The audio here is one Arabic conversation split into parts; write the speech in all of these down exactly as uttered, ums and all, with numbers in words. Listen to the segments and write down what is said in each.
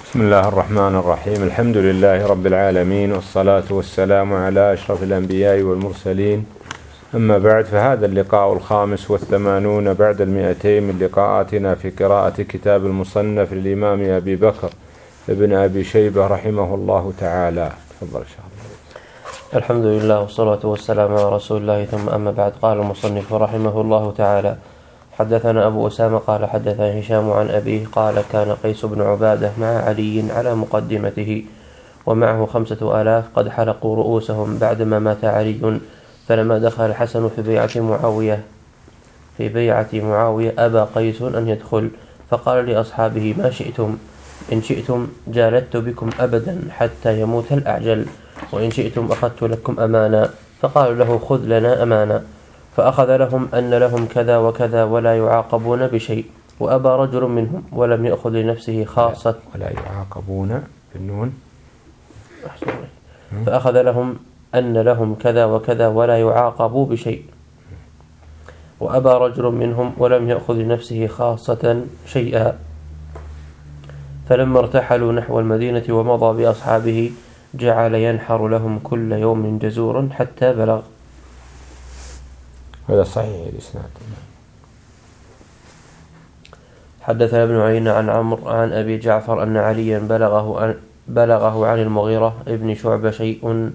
بسم الله الرحمن الرحيم. الحمد لله رب العالمين، والصلاة والسلام على أشرف الأنبياء والمرسلين. أما بعد، فهذا اللقاء الخامس والثمانون بعد المئتين من لقاءاتنا في قراءة كتاب المصنف للإمام أبي بكر ابن أبي شيبة رحمه الله تعالى. تفضل شيخ. الحمد لله والصلاة والسلام على رسول الله، ثم أما بعد. قال المصنف رحمه الله تعالى: حدثنا أبو أسامة قال حدثنا هشام عن أبيه قال: كان قيس بن عبادة مع علي على مقدمته ومعه خمسة آلاف قد حلقوا رؤوسهم بعدما مات علي، فلما دخل الحسن في بيعة معاوية في بيعة معاوية أبى قيس أن يدخل، فقال لأصحابه: ما شئتم، إن شئتم جالدت بكم أبدا حتى يموت الأعجل، وإن شئتم أخذت لكم أمانا. فقالوا له: خذ لنا أمانا. فأخذ لهم أن لهم كذا وكذا ولا يعاقبون بشيء، وأبى رجل منهم ولم يأخذ لنفسه خاصة ولا يعاقبون بالنون. فأخذ لهم أن لهم كذا وكذا ولا يعاقبوا بشيء، وأبى رجل منهم ولم يأخذ لنفسه خاصة شيئا. فلما ارتحلوا نحو المدينة ومضى بأصحابه جعل ينحر لهم كل يوم جزور حتى بلغ. هذا صحيح الإسناد. حدثنا ابن عيينة عن عمرو عن أبي جعفر أن عليا بلغه عن, بلغه عن المغيرة ابن شعبة شيء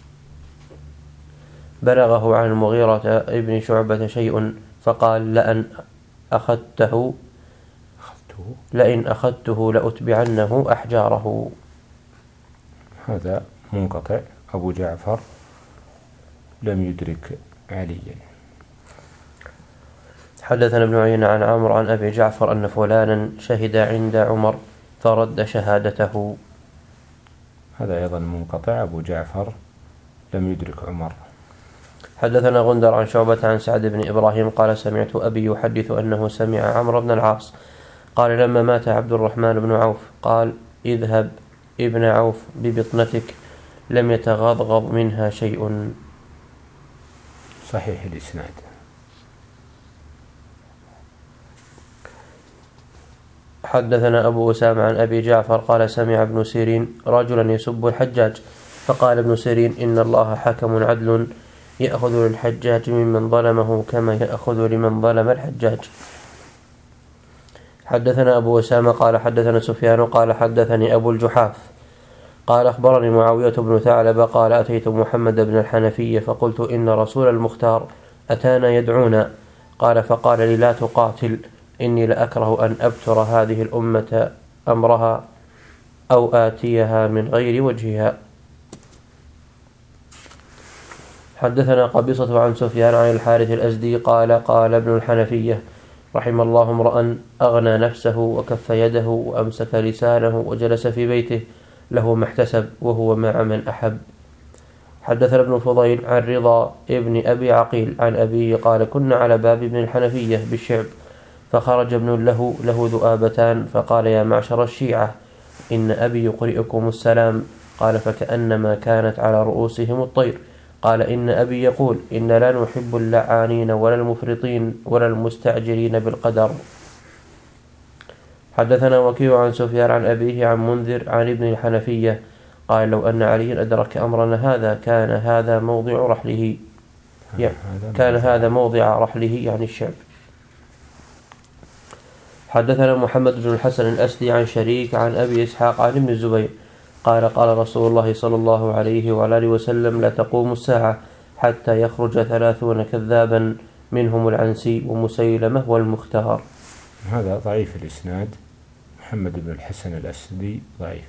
بلغه عن المغيرة ابن شعبة شيء فقال: لأن أخذته لئن أخذته لأتبعنه أحجاره. هذا منقطع. أبو جعفر لم يدرك عليا. حدثنا ابن عيينة عن عمرو عن أبي جعفر أن فلانا شهد عند عمر فرد شهادته. هذا أيضا منقطع. أبو جعفر لم يدرك عمر. حدثنا غندر عن شعبة عن سعد بن إبراهيم قال: سمعت أبي يحدث أنه سمع عمرو بن العاص قال: لما مات عبد الرحمن بن عوف قال: اذهب ابن عوف ببطنتك لم يتغضغض منها شيء. صحيح الإسناد. حدثنا أبو أسامة عن أبي جعفر قال: سمع ابن سيرين رجلا يسب الحجاج، فقال ابن سيرين: إن الله حكم عدل يأخذ للحجاج ممن ظلمه كما يأخذ لمن ظلم الحجاج. حدثنا أبو أسامة قال حدثنا سفيان قال حدثني أبو الجحاف قال: أخبرني معاوية بن ثعلب قال: أتيت محمد بن الحنفية فقلت: إن رسول المختار أتانا يدعونا. قال: فقال لي: لا تقاتل، إني لأكره أن أبتر هذه الأمة أمرها أو آتيها من غير وجهها. حدثنا قبيصة عن سفيان عن الحارث الأزدي قال: قال ابن الحنفية رحم الله امرأ أغنى نفسه وكف يده وأمسك لسانه وجلس في بيته له ما احتسب وهو مع من أحب. حدثنا ابن فضيل عن رضا ابن أبي عقيل عن أبيه قال: كنا على باب ابن الحنفية بالشعب، فخرج ابن له له ذؤابتان فقال: يا معشر الشيعة، إن أبي يقرئكم السلام. قال: فكأنما كانت على رؤوسهم الطير. قال: إن أبي يقول: إن لا نحب اللعانين ولا المفرطين ولا المستعجلين بالقدر. حدثنا وكيع عن سفيان عن أبيه عن منذر عن ابن الحنفية قال: لو أن علي أدرك أمرنا هذا كان هذا موضع رحله يعني كان هذا موضع رحله يعني الشعب. حدثنا محمد بن الحسن الأسدي عن شريك عن أبي إسحاق عن ابن الزبير قال: قال رسول الله صلى الله عليه وعلى آله وسلم: لا تقوم الساعة حتى يخرج ثلاثون كذابا منهم العنسي ومسيلمة والمختار. هذا ضعيف الإسناد. محمد بن الحسن الأسدي ضعيف.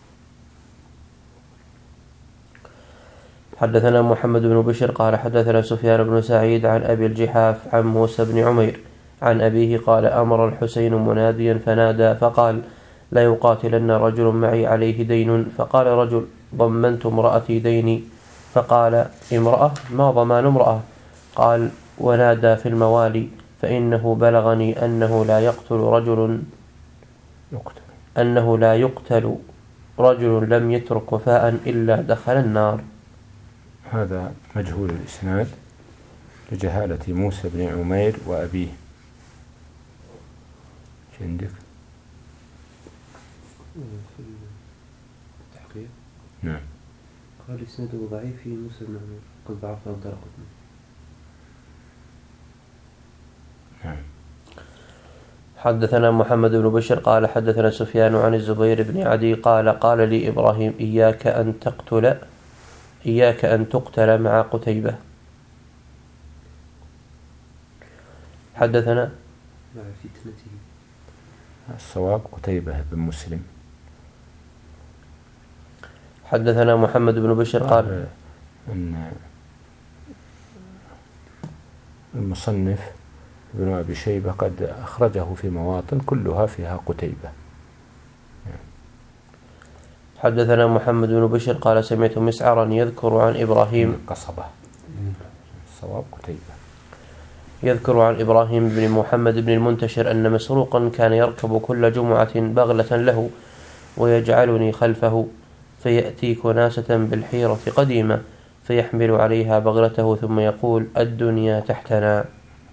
حدثنا محمد بن بشر قال حدثنا سفيان بن سعيد عن أبي الجحاف عن موسى بن عمير عن أبيه قال: أمر الحسين مناديا فنادى فقال: لا يقاتلن رجل معي عليه دين. فقال رجل: ضمنت امرأتي ديني. فقال: امرأة؟ ما ضمان امرأة؟ قال: ونادى في الموالي: فإنه بلغني أنه لا يقتل رجل يقتل. أنه لا يقتل رجل لم يترك وفاء إلا دخل النار. هذا مجهول الإسناد لجهالة موسى بن عمير وأبيه. عندك في التحقيق نعم قال إسناده ضعيف في موسى بن عمر قد ضعفه الدارقطني. نعم. حدثنا محمد بن بشر قال حدثنا سفيان عن الزبير بن عدي قال قال لي إبراهيم إياك أن تقتل إياك أن تقتل مع قتيبة. حدثنا مع فتنته. الصواب قتيبة بن مسلم. حدثنا محمد بن بشر قال أن المصنف ابن أبي شيبة قد أخرجه في مواطن كلها فيها قتيبة. حدثنا محمد بن بشر قال سمعت مسعرا يذكر عن إبراهيم قصبة. الصواب قتيبة. يذكر عن إبراهيم بن محمد بن المنتشر أن مسروقا كان يركب كل جمعة بغلة له ويجعلني خلفه فيأتي كناسة بالحيرة قديمة فيحمل عليها بغلته ثم يقول الدنيا تحتنا.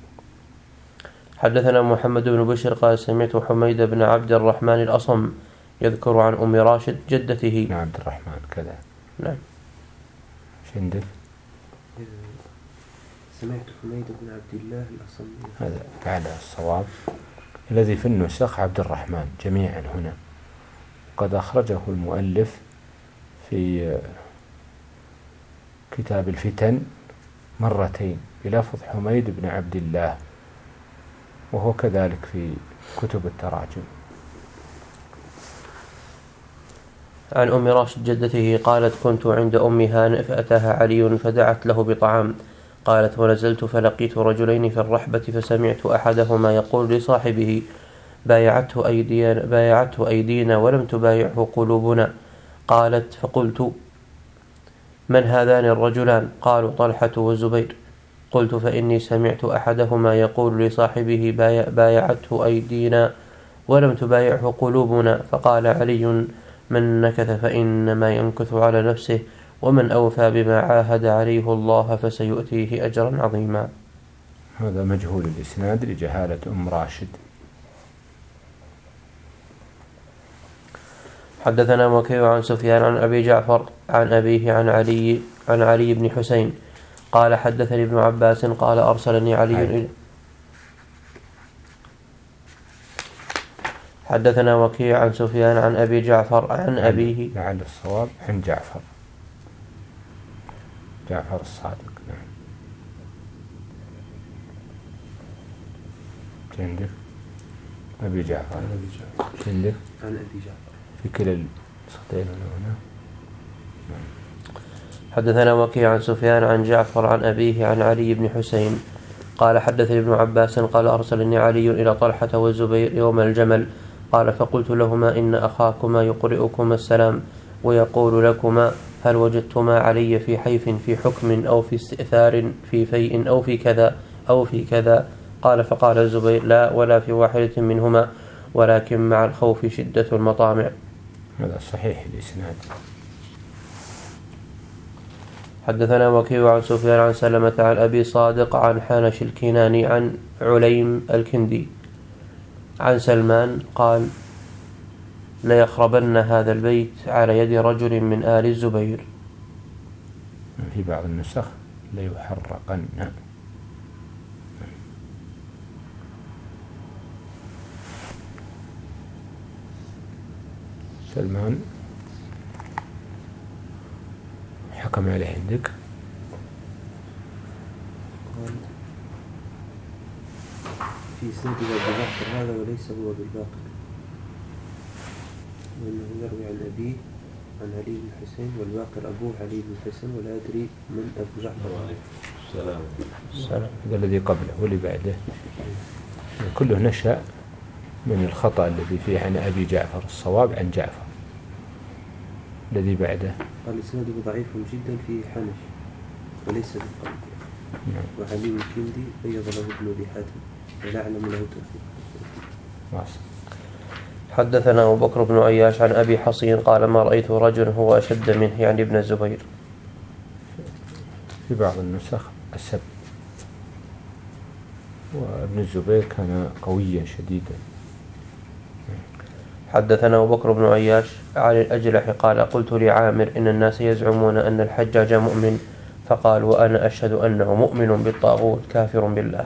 حدثنا محمد بن بشر قال سمعت حميد بن عبد الرحمن الأصم يذكر عن أم راشد جدته. نعم عبد الرحمن كذا. نعم. شندك؟ سمعت حميد بن عبد الله الأصم. هذا بعد الصواب الذي في النسخ عبد الرحمن جميعا هنا. قد أخرجه المؤلف في كتاب الفتن مرتين بلفظ حميد بن عبد الله وهو كذلك في كتب التراجم. عن أم راشد جدته قالت كنت عند أم هانئ فأتاها علي فدعت له بطعام. قالت ونزلت فلقيت رجلين في الرحبة فسمعت أحدهما يقول لصاحبه بايعته أيدينا, بايعته أيدينا ولم تبايعه قلوبنا. قالت فقلت من هذان الرجلان؟ قالوا طلحة والزبير. قلت فإني سمعت أحدهما يقول لصاحبه بايعته أيدينا ولم تبايعه قلوبنا. فقال علي من نكث فإنما ينكث على نفسه ومن أوفى بما عاهد عليه الله فسيؤتيه أجرا عظيما. هذا مجهول الإسناد لجهالة أم راشد. حدثنا وكيع عن سفيان عن أبي جعفر عن أبيه عن علي عن علي بن حسين قال حدثني ابن عباس قال أرسلني علي إلى حدثنا وكيع عن سفيان عن أبي جعفر عن أبيه لعل الصواب عن جعفر جعفر الصادق. نعم. عندك أبي جعفر عندك عن أبي جعفر في كلا الصوتين هنا. حدثنا وكيع عن سفيان عن جعفر عن أبيه عن علي بن حسين قال حدثني ابن عباس قال أرسلني علي إلى طلحة والزبير يوم الجمل. قال فقلت لهما إن أخاكما يقرئكما السلام ويقول لكما هل وجدتما علي في حيف في حكم أو في استئثار في فيء أو في كذا أو في كذا؟ قال فقال الزبير لا ولا في واحدة منهما ولكن مع الخوف شدة المطامع. هذا صحيح الإسناد. حدثنا وكيع عن سفيان عن سلمة عن أبي صادق عن حانش الكناني عن عليم الكندي عن سلمان قال ليخربن هذا البيت على يد رجل من آل الزبير. في بعض النسخ ليحرقن. سلمان حكم عليه عندك في سند الباقر هذا وليس هو بالباقر وإنه يروي عن أبيه عن علي بن حسين والباقر أبوه علي بن حسين ولا أدري من أبو جعفر السلام السلام هذا الذي قبله واللي بعده كله نشأ من الخطأ الذي فيه عن أبي جعفر. الصواب عن جعفر. الذي بعده قال إسناده ضعيف جدا في حنش وليس بالقلب. نعم. وعلي الكندي بيض له ابن أبي حاتم ولا أعلم له توفيق. واصل. حدثنا أبو بكر بن عياش عن أبي حصين قال ما رأيت رجل هو أشد منه يعني ابن الزبير. في بعض النسخ السب وابن الزبير كان قويا شديدا. حدثنا أبو بكر بن عياش عن الأجلح قال قلت لعامر إن الناس يزعمون أن الحجاج مؤمن، فقال وأنا أشهد أنه مؤمن بالطاغوت كافر بالله.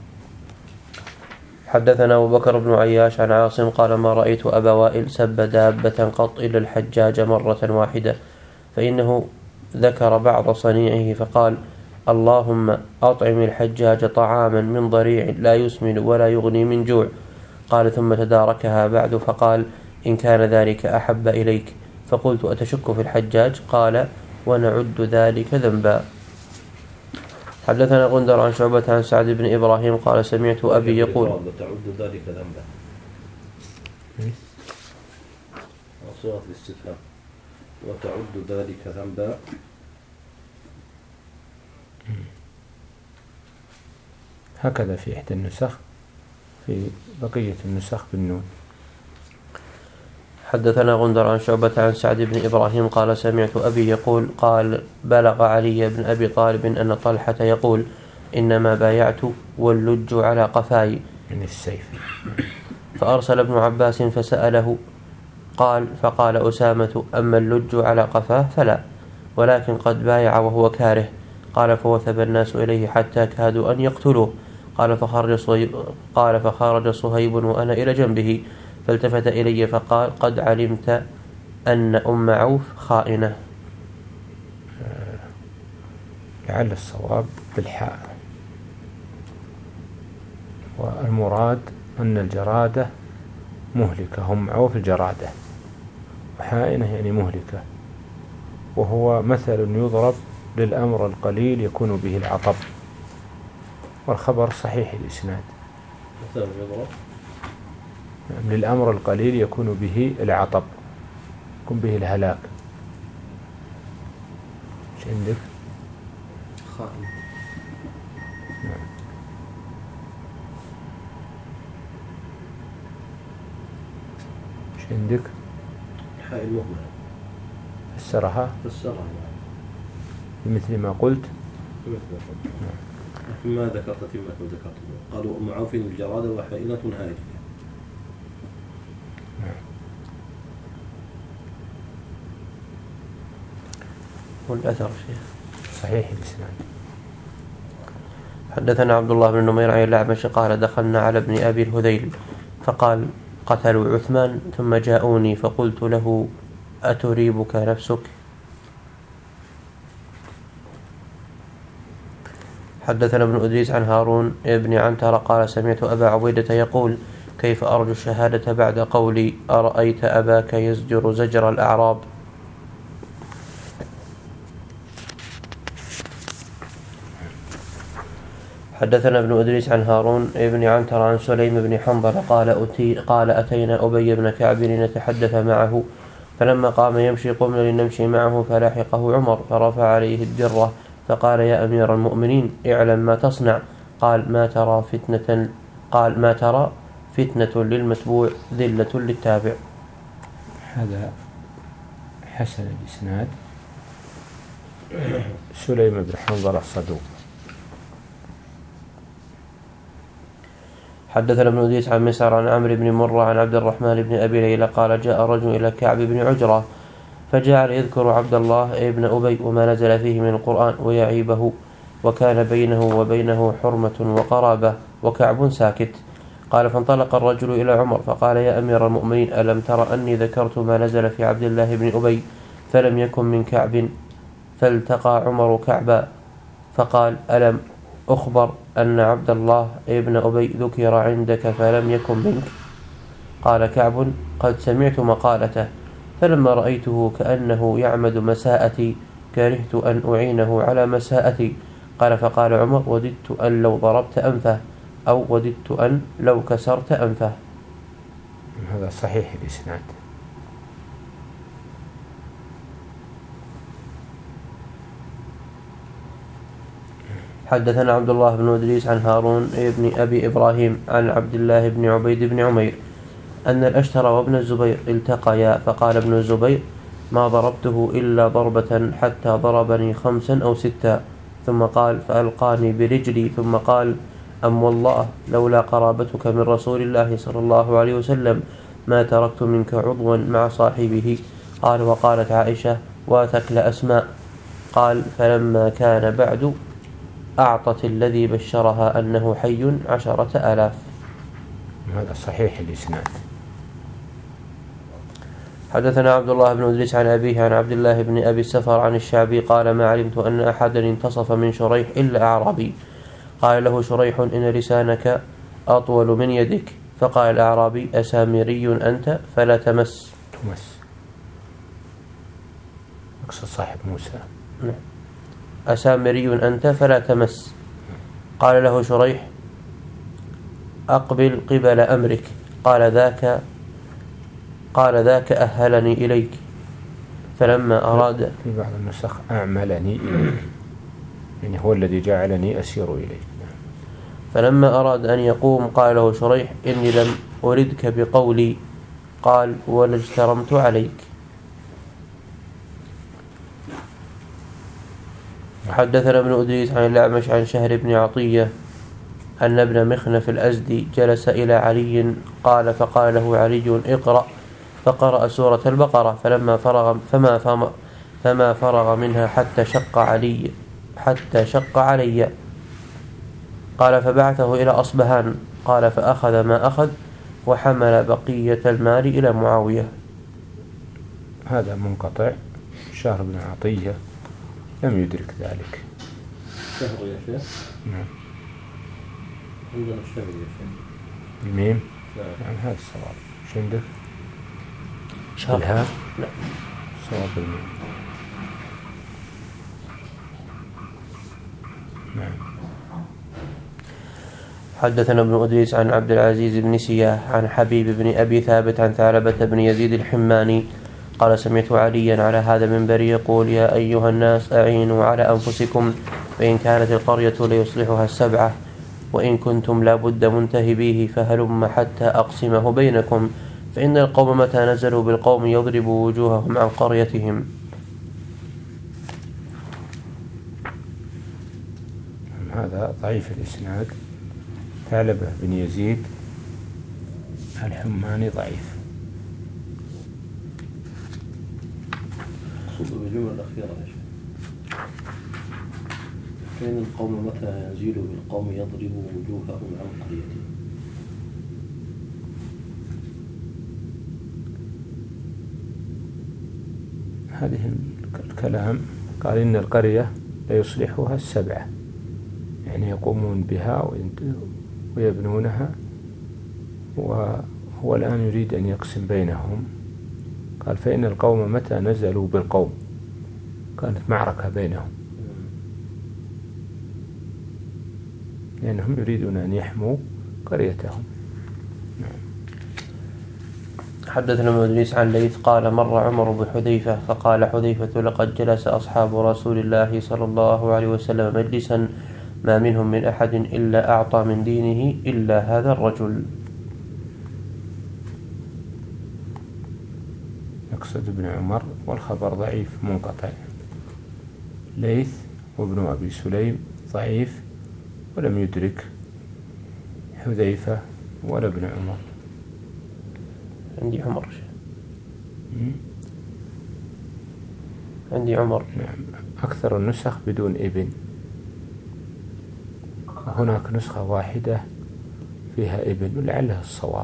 حدثنا أبو بكر بن عياش عن عاصم قال ما رأيت أبا وائل سب دابة قط إلا الحجاج مرة واحدة، فإنه ذكر بعض صنيعه فقال اللهم أطعم الحجاج طعاما من ضريع لا يسمن ولا يغني من جوع. قال ثم تداركها بعد فقال إن كان ذلك أحب إليك. فقلت أتشك في الحجاج؟ قال ونعد ذلك ذنبا. حدثنا غندر عن شعبة عن سعد بن إبراهيم قال سمعت أبي يقول وتعد ذلك ذنبا، صيغة الاستفهام وتعد ذلك ذنبا. هكذا في إحدى النسخ، في بقية النسخ بالنون. حدثنا غندر عن شعبة عن سعد بن إبراهيم قال سمعت أبي يقول قال بلغ علي بن أبي طالب أن طلحة يقول إنما بايعت واللج على قفاي من السيف. فأرسل ابن عباس فسأله قال فقال أسامة أما اللج على قفاه فلا، ولكن قد بايع وهو كاره. قال فوثب الناس إليه حتى كادوا أن يقتلوه. قال فخرج صهيب, قال فخرج صهيب وأنا إلى جنبه فالتفت إلي فقال قد علمت أن أم عوف خائنة. لعل الصواب بالحاء، والمراد أن الجرادة مهلكة، هم عوف الجرادة، وحائنة يعني مهلكة، وهو مثل يضرب للأمر القليل يكون به العطب، والخبر صحيح الإسناد. مثل يضرب للأمر القليل يكون به العطب، يكون به الهلاك. ايش عندك؟ خائن. نعم. ايش عندك؟ حاء المهملة فسرها فسرها بمثل ما قلت. مثل ما قلت. ما ذكرت فيما ذكرت. قالوا أم عوف الجرادة وحائنة هاجية. والأثر شيخ صحيح الإسناد. حدثنا عبد الله بن نمير عن الأعمش قال دخلنا على ابن أبي الهذيل فقال قتلوا عثمان ثم جاءوني فقلت له أتريبك نفسك؟ حدثنا ابن أدريس عن هارون ابن عنتر قال سمعت أبا عبيدة يقول كيف أرجو الشهادة بعد قولي أرأيت أباك يزجر زجر الأعراب؟ حدثنا ابن أدريس عن هارون ابن عنتر عن سليم بن حنظل قال أتي قال أتينا أبي بن كعب لنتحدث معه، فلما قام يمشي قمنا لنمشي معه فلاحقه عمر فرفع عليه الدرة فقال يا أمير المؤمنين اعلم ما تصنع. قال ما ترى فتنة قال ما ترى فتنة للمتبوع ذلة للتابع. هذا حسن الإسناد. سليم بن حنظل الصدوق. حدثنا ابن أدريس عن مسعر عن عمرو بن مرة عن عبد الرحمن بن أبي ليلى قال جاء رجل إلى كعب بن عجرة فجعل يذكر عبد الله ابن أبي وما نزل فيه من القرآن ويعيبه، وكان بينه وبينه حرمة وقرابة وكعب ساكت. قال فانطلق الرجل إلى عمر فقال يا أمير المؤمنين ألم تر أني ذكرت ما نزل في عبد الله بن أبي فلم يكن من كعب؟ فالتقى عمر كعبا فقال ألم أخبر أن عبد الله ابن أبي ذكر عندك فلم يكن منك؟ قال كعب قد سمعت مقالته، فلما رأيته كأنه يعمد مساءتي كرهت أن أعينه على مساءتي. قال فقال عمر وددت أن لو ضربت أنفه أو وددت أن لو كسرت أنفه. هذا صحيح الإسناد. حدثنا عبد الله بن إدريس عن هارون بن أبي إبراهيم عن عبد الله بن عبيد بن عمير أن الأشتر وابن الزبير التقيا فقال ابن الزبير ما ضربته إلا ضربة حتى ضربني خمسا أو ستا، ثم قال فألقاني برجلي ثم قال أم والله لولا قرابتك من رسول الله صلى الله عليه وسلم ما تركت منك عضوا مع صاحبه. قال وقالت عائشة واثك لأسماء. قال فلما كان بعد أعطت الذي بشرها أنه حي عشرة آلاف. هذا صحيح الإسناد. حدثنا عبد الله بن إدريس عن أبيه عن عبد الله بن أبي السفر عن الشعبي قال ما علمت أن أحدا انتصف من شريح إلا أعرابي. قال له شريح إن لسانك أطول من يدك. فقال الأعرابي أسامري أنت فلا تمس. تمس أقصد صاحب موسى. أسامري أنت فلا تمس. قال له شريح أقبل قبل أمرك. قال ذاك قال ذاك أهلني إليك. فلما أراد في بعض النسخ أعملني إليك، يعني هو الذي جعلني أسير إليك. فلما أراد أن يقوم قال له شريح إني لم أردك بقولي. قال ولا اجترمت عليك. حدثنا ابن أدريس عن الأعمش عن شهر بن عطية أن ابن مخنف الأزدي جلس إلى علي قال فقال له علي اقرأ. فقرأ سورة البقرة فلما فرغ فما فما, فما فرغ منها حتى شق علي حتى شق علي. قال فبعثه إلى أصبهان. قال فأخذ ما أخذ وحمل بقية المال إلى معاوية. هذا منقطع. شهر بن عطية لم يدرك ذلك. شهر يا شيخ. نعم. عندنا الشهر يا شيخ. الميم. نعم هذا الصواب. شو عندك؟ شهر. الهاء. نعم. صواب الميم. نعم. حدثنا ابن أدريس عن عبد العزيز بن سياح عن حبيب بن أبي ثابت عن ثعلبة بن يزيد الحماني قال سمعت عليا على هذا المنبر يقول يا أيها الناس أعينوا على أنفسكم فإن كانت القرية ليصلحها السبعة وإن كنتم لا بد منتهبيه فهلم حتى أقسمه بينكم فإن القوم متى نزلوا بالقوم يضربوا وجوههم عن قريتهم. هذا ضعيف الإسناد. ثعلبة بن يزيد الحماني ضعيف. صدق بالجملة الأخيرة يا شيخ. فإن القوم متى ينزلوا بالقوم يضربوا وجوههم عن قريتهم. هذه الكلام قال إن القرية ليصلحها السبعة، يعني يقومون بها ويبنونها، وهو الآن يريد أن يقسم بينهم. قال فإن القوم متى نزلوا بالقوم، كانت معركة بينهم لأنهم يريدون أن يحموا قريتهم. حدثنا ابن إدريس عن ليث قال مر عمر بحذيفة فقال حذيفة لقد جلس أصحاب رسول الله صلى الله عليه وسلم مجلسا ما منهم من أحد إلا أعطى من دينه إلا هذا الرجل. يقصد ابن عمر والخبر ضعيف منقطع. ليث وابن أبي سليم ضعيف ولم يدرك حذيفة ولا ابن عمر. عندي عمر عندي عمر نعم. أكثر النسخ بدون ابن، وهناك نسخة واحدة فيها ابن ولعلها الصواب.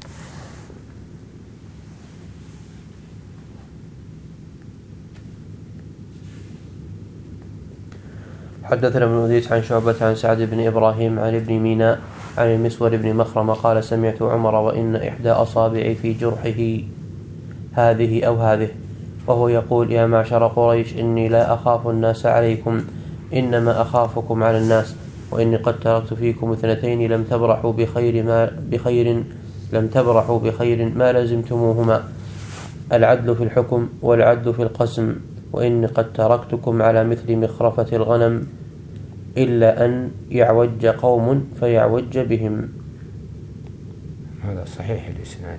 حدثنا ابن أدريس عن شعبة عن سعد بن إبراهيم عن ابن ميناء عن المسور بن مخرمة قال سمعت عمر وإن إحدى أصابعي في جرحه هذه أو هذه وهو يقول يا معشر قريش إني لا أخاف الناس عليكم إنما أخافكم على الناس وإني قد تركت فيكم اثنتين لم تبرحوا بخير ما بخير لم تبرحوا بخير ما لزمتموهما العدل في الحكم والعدل في القسم وإني قد تركتكم على مثل مخرفة الغنم إلا أن يعوج قوم فيعوج بهم. هذا صحيح الإسناد.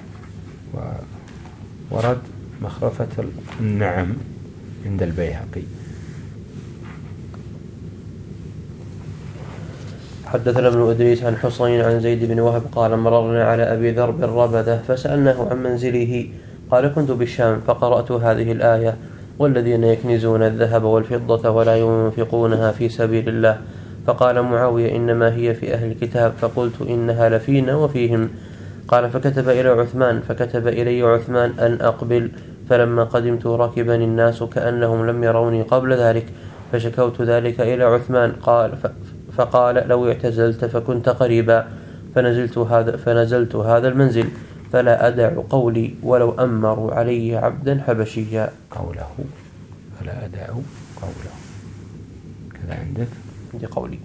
ورد مخرفة النعم عند البيهقي. حدثنا ابن إدريس عن حصين عن زيد بن وهب قال مررنا على أبي ذر بالربذة فسألناه عن منزله قال كنت بالشام فقرأت هذه الآية والذين يكنزون الذهب والفضة ولا ينفقونها في سبيل الله فقال معاوية إنما هي في أهل الكتاب فقلت إنها لفينا وفيهم قال فكتب إلى عثمان فكتب إلي عثمان أن أقبل فلما قدمت ركبني الناس كأنهم لم يروني قبل ذلك فشكوت ذلك إلى عثمان قال فقال لو اعتزلت فكنت قريبا فنزلت هذا, فنزلت هذا المنزل فلا أدع قولي ولو أمروا علي عبدا حبشيا. قوله فلا أدع قوله كذا عندك؟ عندي قولي.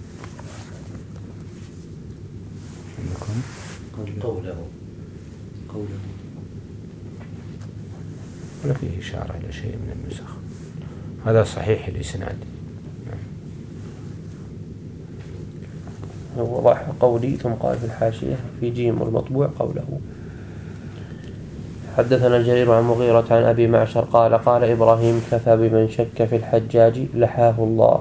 عندكم؟ قوله قوله ولا فيه إشارة إلى شيء من النسخ. هذا صحيح الإسناد. وضح قولي ثم قال في الحاشية في جيم والمطبوع قوله. حدثنا الجرير عن مغيرة عن أبي معشر قال قال إبراهيم كفى بمن شك في الحجاج لحاه الله.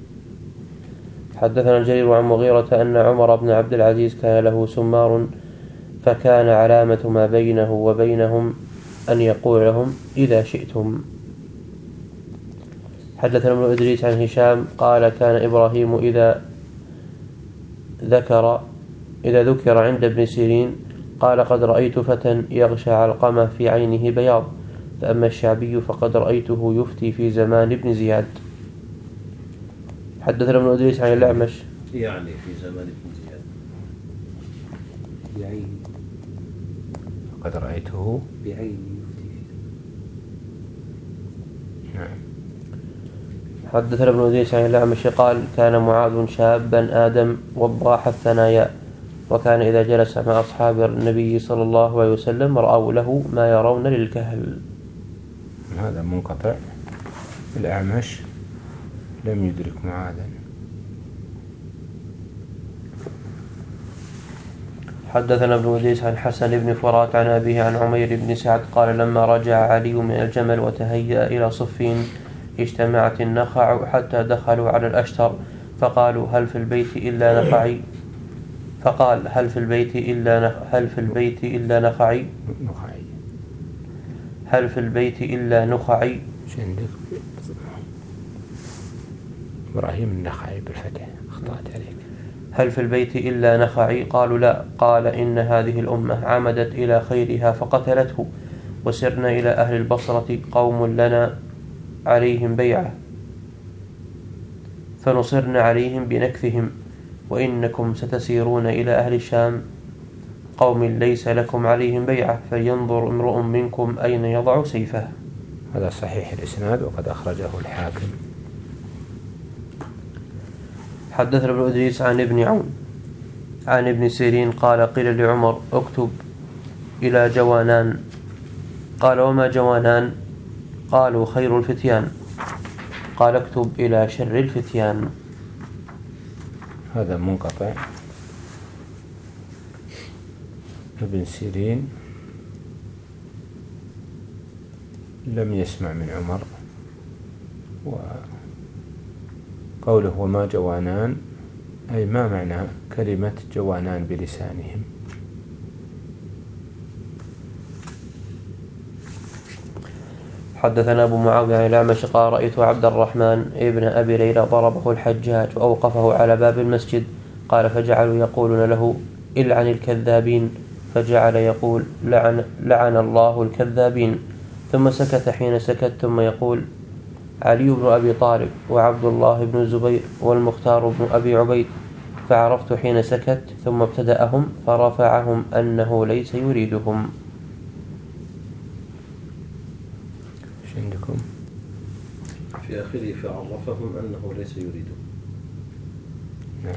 حدثنا الجرير عن مغيرة أن عمر بن عبد العزيز كان له سمار فكان علامة ما بينه وبينهم أن يقول لهم إذا شئتم. حدثنا ابن إدريس عن هشام قال كان إبراهيم إذا ذكر إذا ذكر عند ابن سيرين قال قد رأيت فتى يغشى علقمة في عينه بياض فأما الشعبي فقد رأيته يفتي في زمان ابن زياد. حدثنا ابن إدريس عن الأعمش يعني في زمان ابن زياد بعيني قد رأيته بعيني يفتي. نعم. حدثنا ابن إدريس عن الأعمش قال كان معاذ شابا آدم وضاح الثنايا وكان إذا جلس مع أصحاب النبي صلى الله عليه وسلم رأوا له ما يرون للكهل. هذا منقطع. الأعمش لم يدرك معاذا. حدثنا ابن إدريس عن حسن بن فرات عن أبيه عن عمير بن سعد قال لما رجع علي من الجمل وتهيأ إلى صفين اجتمعت النخع حتى دخلوا على الأشتر فقالوا هل في البيت إلا نخعي فقال هل في البيت إلا نخ... هل في البيت إلا نخعي نخعي هل في البيت إلا نخعي عندك إبراهيم النخعي بالفتح أخطأت عليك. هل في البيت إلا نخعي قالوا لا قال إن هذه الأمة عمدت إلى خيرها فقتلته وسرنا إلى أهل البصرة قوم لنا عليهم بيعة فنصرنا عليهم بنكثهم وإنكم ستسيرون إلى أهل الشام قوم ليس لكم عليهم بيعة فلينظر امرؤ منكم أين يضع سيفه. هذا صحيح الإسناد وقد أخرجه الحاكم. حدثنا ابن إدريس عن ابن عون عن ابن سيرين قال قيل لعمر اكتب إلى جوانان قال وما جوانان قالوا خير الفتيان قال اكتب إلى شر الفتيان. هذا منقطع. ابن سيرين لم يسمع من عمر وقوله وما جوانان أي ما معنى كلمة جوانان بلسانهم. حدثنا أبو معاوية عن الأعمش قال رأيت عبد الرحمن ابن أبي ليلى ضربه الحجاج وأوقفه على باب المسجد قال فجعلوا يقولون له إلعن الكذابين فجعل يقول لعن, لعن الله الكذابين ثم سكت حين سكت ثم يقول علي بن أبي طالب وعبد الله بن الزبير والمختار بن أبي عبيد فعرفت حين سكت ثم ابتدأهم فرفعهم أنه ليس يريدهم. عندكم في آخره فعرفهم أنه ليس يريدهم. نعم.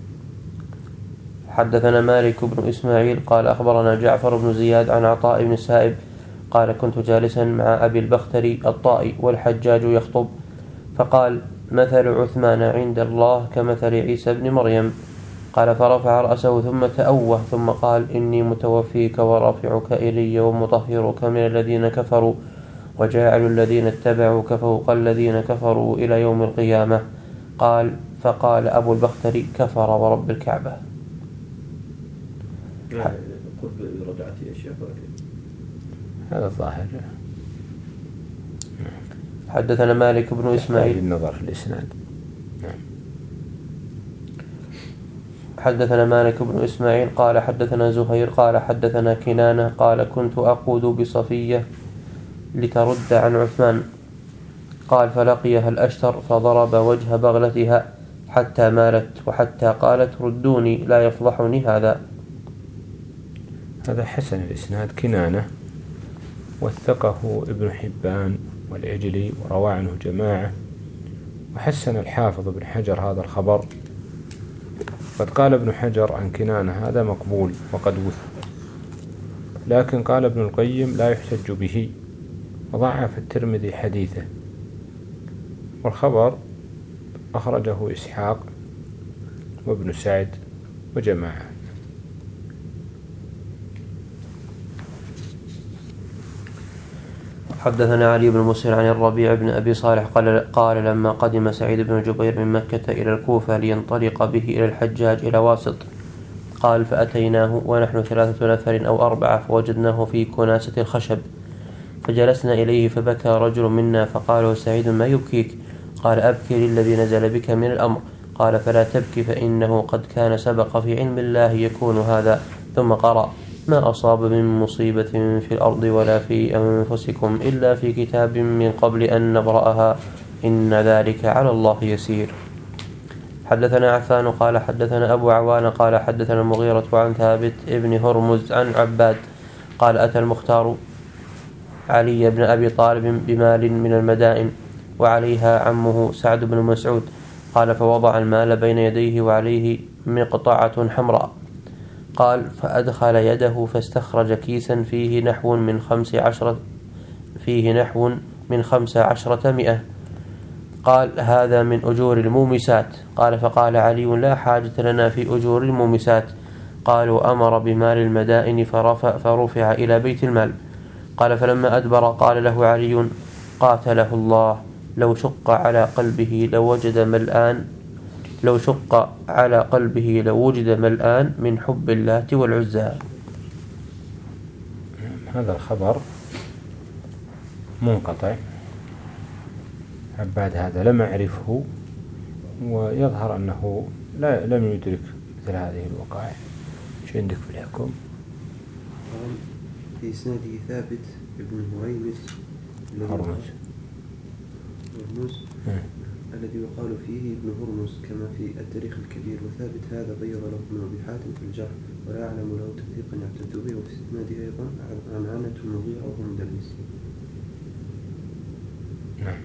حدثنا مالك بن إسماعيل قال أخبرنا جعفر بن زياد عن عطاء بن السائب قال كنت جالسا مع أبي البختري الطائي والحجاج يخطب فقال مثل عثمان عند الله كمثل عيسى بن مريم قال فرفع رأسه ثم تأوه ثم قال إني متوفيك ورافعك إلي ومطهرك من الذين كفروا وجاعل الذين اتبعوك فوق الذين كفروا إلى يوم القيامة. قال فقال أبو البختري كفر ورب الكعبة. قل برجعتي يا شيخ هذا الظاهر. حدثنا مالك بن إسماعيل النظر في الإسناد. حدثنا مالك بن إسماعيل قال حدثنا زهير قال حدثنا كنانة قال كنت أقود بصفية لترد عن عثمان قال فلقيها الأشتر فضرب وجه بغلتها حتى مالت وحتى قالت ردوني لا يفضحني هذا. هذا حسن الإسناد كنانة، وثقه ابن حبان والعجلي وروى عنه جماعة، وحسن الحافظ ابن حجر هذا الخبر. قد قال ابن حجر عن كنانة هذا مقبول وقد وثق، لكن قال ابن القيم لا يحتج به، وضعف الترمذي حديثه. والخبر أخرجه إسحاق وابن سعد وجماعة. حدثنا علي بن مسهر عن الربيع بن أبي صالح قال, قال لما قدم سعيد بن جبير من مكة إلى الكوفة لينطلق به إلى الحجاج إلى واسط، قال فأتيناه ونحن ثلاثة نفر أو أربعة فوجدناه في كناسة الخشب، فجلسنا إليه فبكى رجل منا فقال سعيد ما يبكيك؟ قال أبكي للذي نزل بك من الأمر. قال فلا تبكي فإنه قد كان سبق في علم الله يكون هذا. ثم قرأ ما أصاب من مصيبة في الأرض ولا في أنفسكم إلا في كتاب من قبل أن نبرأها إن ذلك على الله يسير. حدثنا عفان قال حدثنا أبو عوان قال حدثنا المغيرة عن ثابت ابن هرمز عن عباد قال أتى المختار علي بن أبي طالب بمال من المدائن وعليها عمه سعد بن مسعود، قال فوضع المال بين يديه وعليه مقطعة حمراء، قال فأدخل يده فاستخرج كيسا فيه نحو من خمس عشرة فيه نحو من خمس عشرة مئة، قال هذا من أجور المومسات. قال فقال علي لا حاجة لنا في أجور المومسات. قالوا أمر بمال المدائن فرفع, فرفع إلى بيت المال. قال فلما أدبر قال له علي قاتله الله لو شق على قلبه لوجد ملآن لو شق على قلبه لوجد ملآن من حب اللات والعزى. هذا الخبر منقطع، عباد هذا لم أعرفه، ويظهر أنه لا لم يدرك مثل هذه الوقائع. شو عندك في الحكم؟ قال في إسناده ثابت ابن هريمس هرمز هرمز الذي يقال فيه ابن هرمز كما في التاريخ الكبير، وثابت هذا بيض له ابن أبي حاتم في الجرح ولا أعلم له توثيقا يعتد به، وفي إسناده أيضا عن عنة المغيرة وهو مدلس. نعم.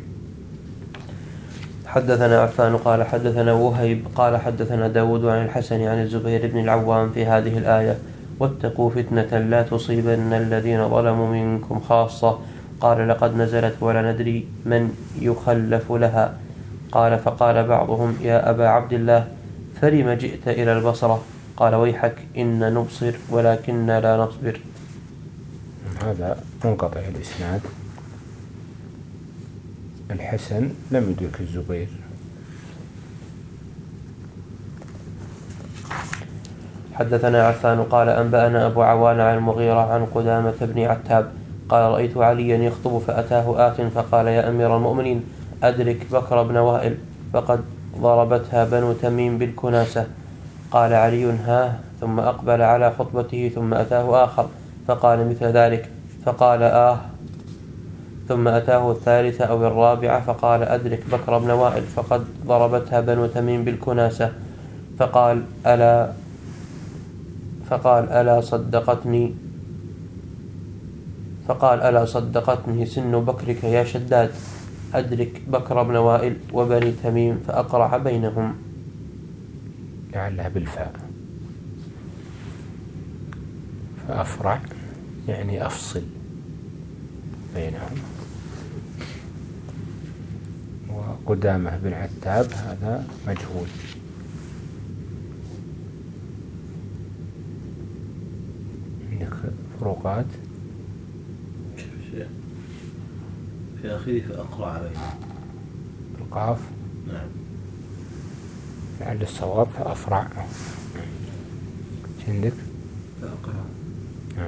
حدثنا عفان قال حدثنا وهيب قال حدثنا داود عن الحسن عن الزبير بن العوام في هذه الآية واتقوا فتنة لا تصيبن الذين ظلموا منكم خاصة. قال لقد نزلت ولا ندري من يخلف لها. قال فقال بعضهم يا أبا عبد الله فلم جئت إلى البصرة؟ قال ويحك إن نبصر ولكن لا نصبر. هذا منقطع الإسناد. الحسن لم يدرك الزبير. حدثنا عفان قال أنبأنا أبو عوان عن المغيرة عن قدامة بن عتاب قال رأيت عليا يخطب فأتاه آت فقال يا أمير المؤمنين أدرك بكر بن وائل فقد ضربتها بنو تميم بالكناسة. قال علي ها، ثم أقبل على خطبته ثم أتاه آخر فقال مثل ذلك فقال آه، ثم أتاه الثالثة أو الرابعة فقال أدرك بكر بن وائل فقد ضربتها بنو تميم بالكناسة. فقال ألا فقال ألا صدقتني فقال ألا صدقتني سن بكرك يا شداد، أدرك بكر بن وائل وبني تميم فأقرع بينهم. لعلها بالفاء، فأفرع يعني أفصل بينهم. وقدامة بن عتاب هذا مجهول. عندك فروقات في آخره فأقرع بينهم بالقاف. نعم. لعل الصواب فأفرع. عندك فأقرع. نعم.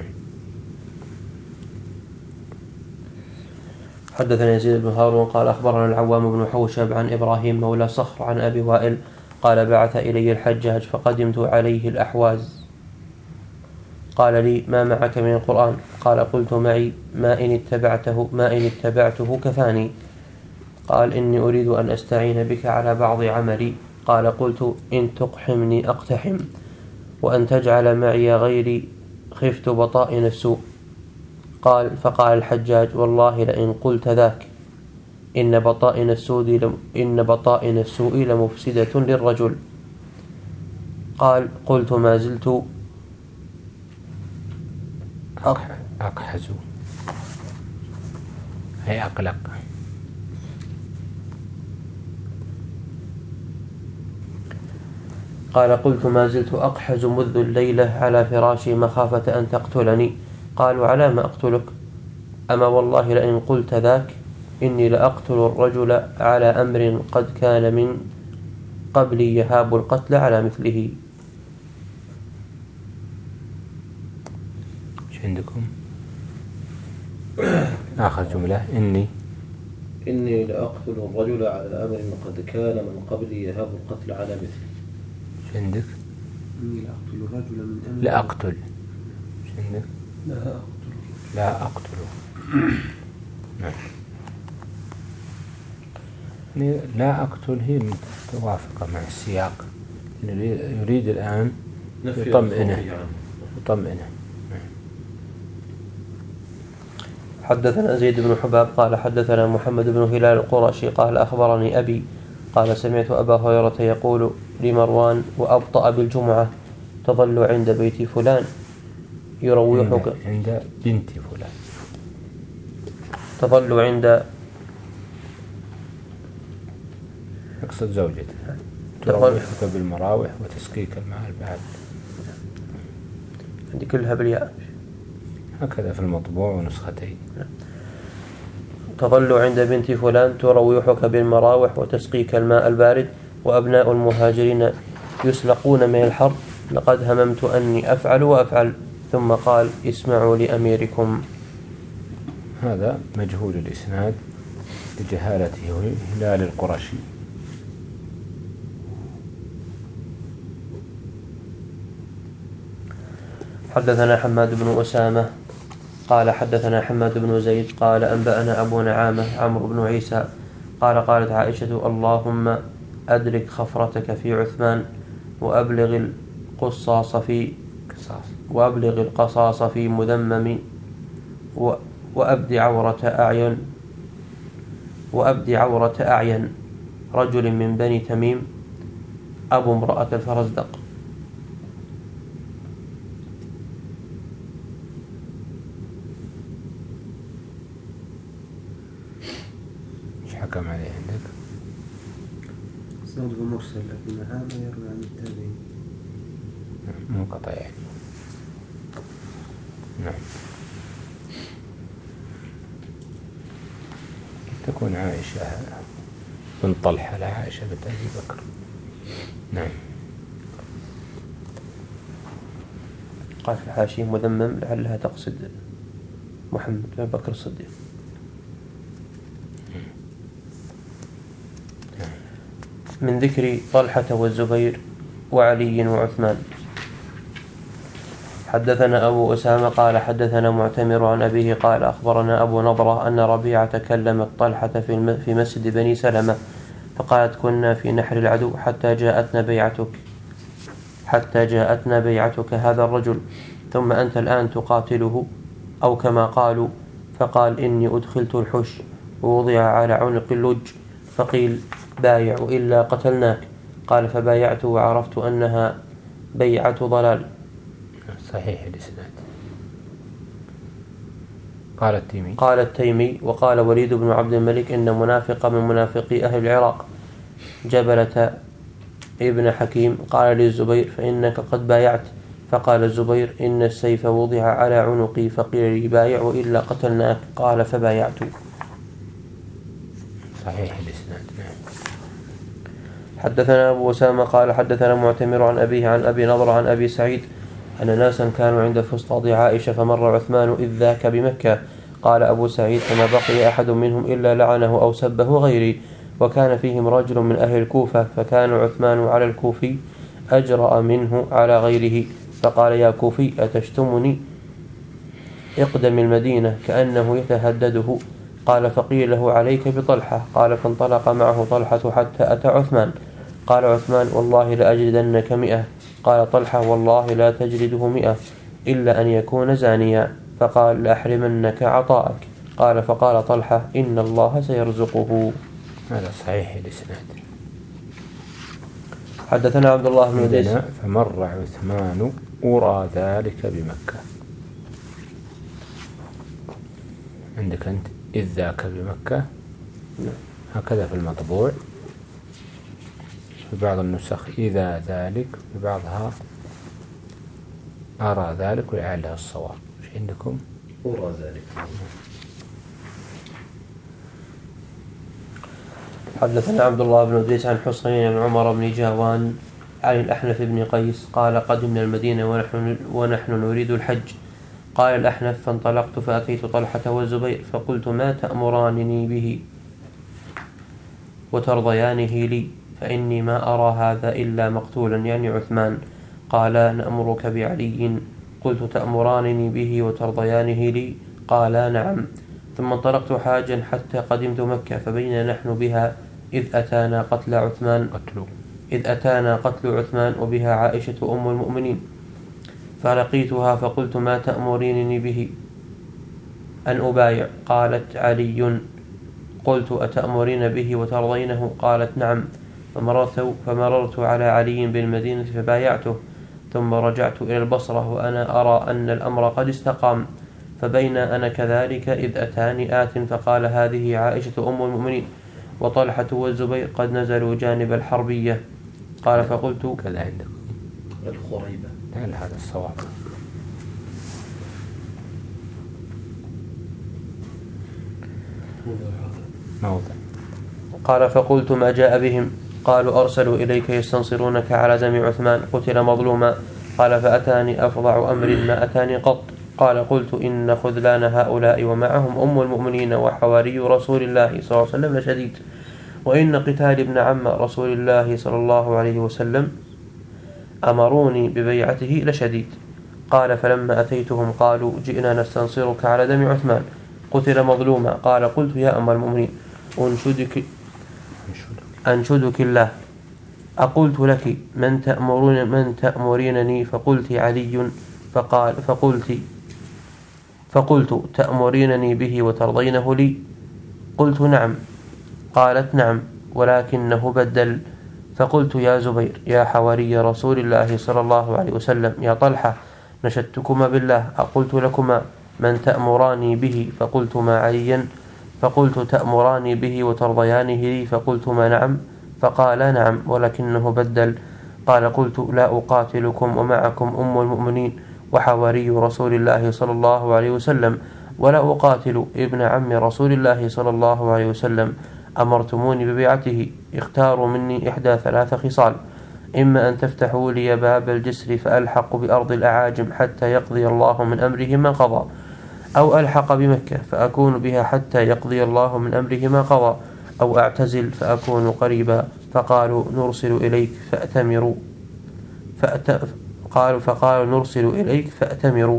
حدثنا يزيد بن هارون قال أخبرنا العوام بن حوشب عن إبراهيم مولى صخر عن أبي وائل قال بعث إلي الحجاج فقدمت عليه الأحواز قال لي ما معك من القرآن؟ قال قلت معي ما إن اتبعته ما إن اتبعته كفاني. قال إني أريد أن أستعين بك على بعض عملي. قال قلت إن تقحمني أقتحم وأن تجعل معي غيري خفت بطائن السوء. قال فقال الحجاج والله لئن قلت ذاك إن بطائن السوء إن بطائن السوء لمفسدة للرجل. قال قلت ما زلت أقحز هي أقلق. قال قلت ما زلت أقحز منذ الليلة على فراشي مخافة أن تقتلني. قالوا على ما أقتلك؟ أما والله لئن قلت ذاك إني لأقتل الرجل على أمر قد كان من قبل يهاب القتل على مثله. ايش عندكم؟ آخر جملة إني إني لأقتل الرجل على أمر قد كان من قبل يهاب القتل على مثله. ايش عندك؟ إني لأقتل الرجل من أمر. لا أقتل. ايش عندك؟ لا أقتل. لا أقتله. نعم. لا أقتل هي متوافقة مع السياق. يريد الآن يطمئنه يطمئنه. حدثنا زيد بن حباب قال حدثنا محمد بن هلال القرشي قال أخبرني أبي قال سمعت أبا هريرة يقول لمروان وأبطأ بالجمعة تظل عند بيت فلان يروحك عند بنت فلان تظل عند أقصد زوجته تروحك بالمراوح وتسقيك الماء البارد. عندي كلها بالياء هكذا في المطبوع ونسختين. تظل عند بنت فلان تروحك بالمراوح وتسقيك الماء البارد وأبناء المهاجرين يسلقون من الحر لقد هممت أني أفعل وأفعل. ثم قال اسمعوا لأميركم. هذا مجهول الإسناد لجهالته هلال القرشي. حدثنا حماد بن أسامة قال حدثنا حماد بن زيد قال أنبأنا أبو نعامة عمرو بن عيسى قال قالت عائشة اللهم أدرك خفرتك في عثمان وأبلغ القصاص في وأبلغ القصاص في مذمم وأبدي عورة أعين وأبدي عورة أعين رجل من بني تميم أبو امرأة الفرزدق. حكم عليه عندك؟ إسناده مرسل لكن نعامة يروي عن التابعين منقطع يعني. نعم. تكون عائشة بن طلحة لا عائشة بنت أبي بكر. نعم. قال في الحاشية مذمم لعلها تقصد محمد بن بكر الصديق. من ذكر طلحة والزبير وعلي وعثمان. حدثنا أبو أسامة قال حدثنا معتمر عن أبيه قال أخبرنا أبو نضرة أن ربيعة كلمت طلحة في في مسجد بني سلمة فقالت كنا في نحر العدو حتى جاءتنا بيعتك حتى جاءتنا بيعتك هذا الرجل ثم أنت الآن تقاتله أو كما قالوا. فقال إني أدخلت الحش ووضع على عنق اللج فقيل بايع إلا قتلناك. قال فبايعت وعرفت أنها بيعة ضلال. صحيح الإسناد. قال التيمي قال التيمي وقال وليد بن عبد الملك إن منافق من منافقي أهل العراق جبلة ابن حكيم قال للزبير فإنك قد بايعت. فقال الزبير إن السيف وضع على عنقي فقيل لي بايع وإلا قتلناك. قال فبايعت. صحيح الإسناد. نعم. حدثنا أبو أسامة قال حدثنا معتمر عن أبيه عن أبي نضر عن أبي سعيد أن ناسا كانوا عند فسطاط عائشة فمر عثمان إذ ذاك بمكة. قال أبو سعيد فما بقي أحد منهم إلا لعنه أو سبه غيري، وكان فيهم رجل من أهل الكوفة، فكان عثمان على الكوفي أجرأ منه على غيره، فقال يا كوفي أتشتمني؟ اقدم المدينة، كأنه يتهدده. قال فقيل له عليك بطلحة. قال فانطلق معه طلحة حتى أتى عثمان. قال عثمان والله لأجلدنك مئة. قال طلحة والله لا تجلده مئة إلا أن يكون زانيا. فقال لأحرمنك عطاءك. قال فقال طلحة إن الله سيرزقه. هذا صحيح الإسناد. حدثنا عبد الله بن إدريس فمر عثمان أرى ذلك بمكة. عندك أنت إذ ذاك بمكة هكذا في المطبوع، في بعض النسخ إذا ذلك، في بعضها أرى ذلك ولعلها الصواب. إيش عندكم؟ أرى ذلك. حدثنا عبد الله بن إدريس عن حسين بن عمر بن جاوان عن الأحنف بن قيس قال قدمنا المدينة ونحن, ونحن نريد الحج. قال الأحنف فانطلقت فأتيت طلحة والزبير فقلت ما تأمرانني به وترضيانه لي، فإني ما أرى هذا إلا مقتولا يعني عثمان. قال نأمرك بعلي. قلت تأمرانني به وترضيانه لي؟ قالا نعم. ثم انطلقت حاجا حتى قدمت مكة، فبينا نحن بها إذ أتانا قتل عثمان إذ أتانا قتل عثمان وبها عائشة أم المؤمنين، فلقيتها فقلت ما تأمرينني به أن أبايع؟ قالت علي. قلت أتأمرين به وترضينه؟ قالت نعم. فمررت, فمررت على علي بالمدينة فبايعته، ثم رجعت إلى البصرة وأنا أرى أن الأمر قد استقام. فبين أنا كذلك إذ أتاني آت فقال هذه عائشة أم المؤمنين وطلحة والزبير قد نزلوا جانب الحربية. قال فقلت كذا عندكم الخريبة. هل هذا الصواب؟ موضع. قال فقلت ما جاء بهم؟ قالوا أرسلوا إليك يستنصرونك على دم عثمان قتل مظلوما. قال فأتاني أفظع أمر ما أتاني قط. قال قلت إن خذلان هؤلاء ومعهم أم المؤمنين وحواري رسول الله صلى الله عليه وسلم لشديد، وإن قتال ابن عم رسول الله صلى الله عليه وسلم أمروني ببيعته لشديد. قال فلما أتيتهم قالوا جئنا نستنصرك على دم عثمان قتل مظلوما. قال قلت يا أم المؤمنين أنشدك, أنشدك الله أقلت لك من تأمرون من تأمرينني؟ فقلت علي. فقال فقلت فقلت تأمرينني به وترضينه لي؟ قلت نعم. قالت نعم ولكنه بدل. فقلت يا زبير يا حواري رسول الله صلى الله عليه وسلم يا طلحة نشدتكما بالله أقلت لكما من تأمراني به؟ فقلتما عليا. فقلت تأمراني به وترضيانه لي؟ فقلتما نعم. فقال نعم ولكنه بدل. قال قلت لا أقاتلكم ومعكم أم المؤمنين وحواري رسول الله صلى الله عليه وسلم، ولا أقاتل ابن عم رسول الله صلى الله عليه وسلم. أمرتموني ببيعته، اختاروا مني إحدى ثلاث خصال: إما أن تفتحوا لي باب الجسر فألحق بأرض الأعاجم حتى يقضي الله من أمره ما قضى، أو ألحق بمكة فأكون بها حتى يقضي الله من أمره ما قضى، أو أعتزل فأكون قريبا. فقالوا نرسل إليك فأتمروا فأت... قالوا فقالوا نرسل إليك فأتمروا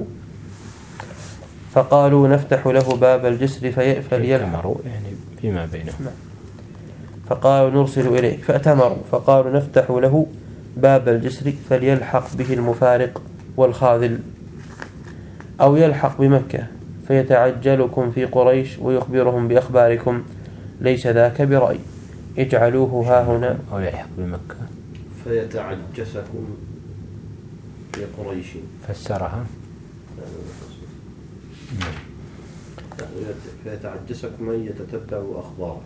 فقالوا نفتح له باب الجسر في... فليلحق يعني فيما بينهم. فقالوا نرسل إليك فأتمروا فقالوا نفتح له باب الجسر فليلحق به المفارق والخاذل، أو يلحق بمكة فيتعجلكم في قريش ويخبرهم بأخباركم، ليس ذاك برأي، اجعلوه ها هنا. أو يلحق بمكة فيتعجسكم في قريش. فسرها فيتعجسكم من يتتبع أخباره.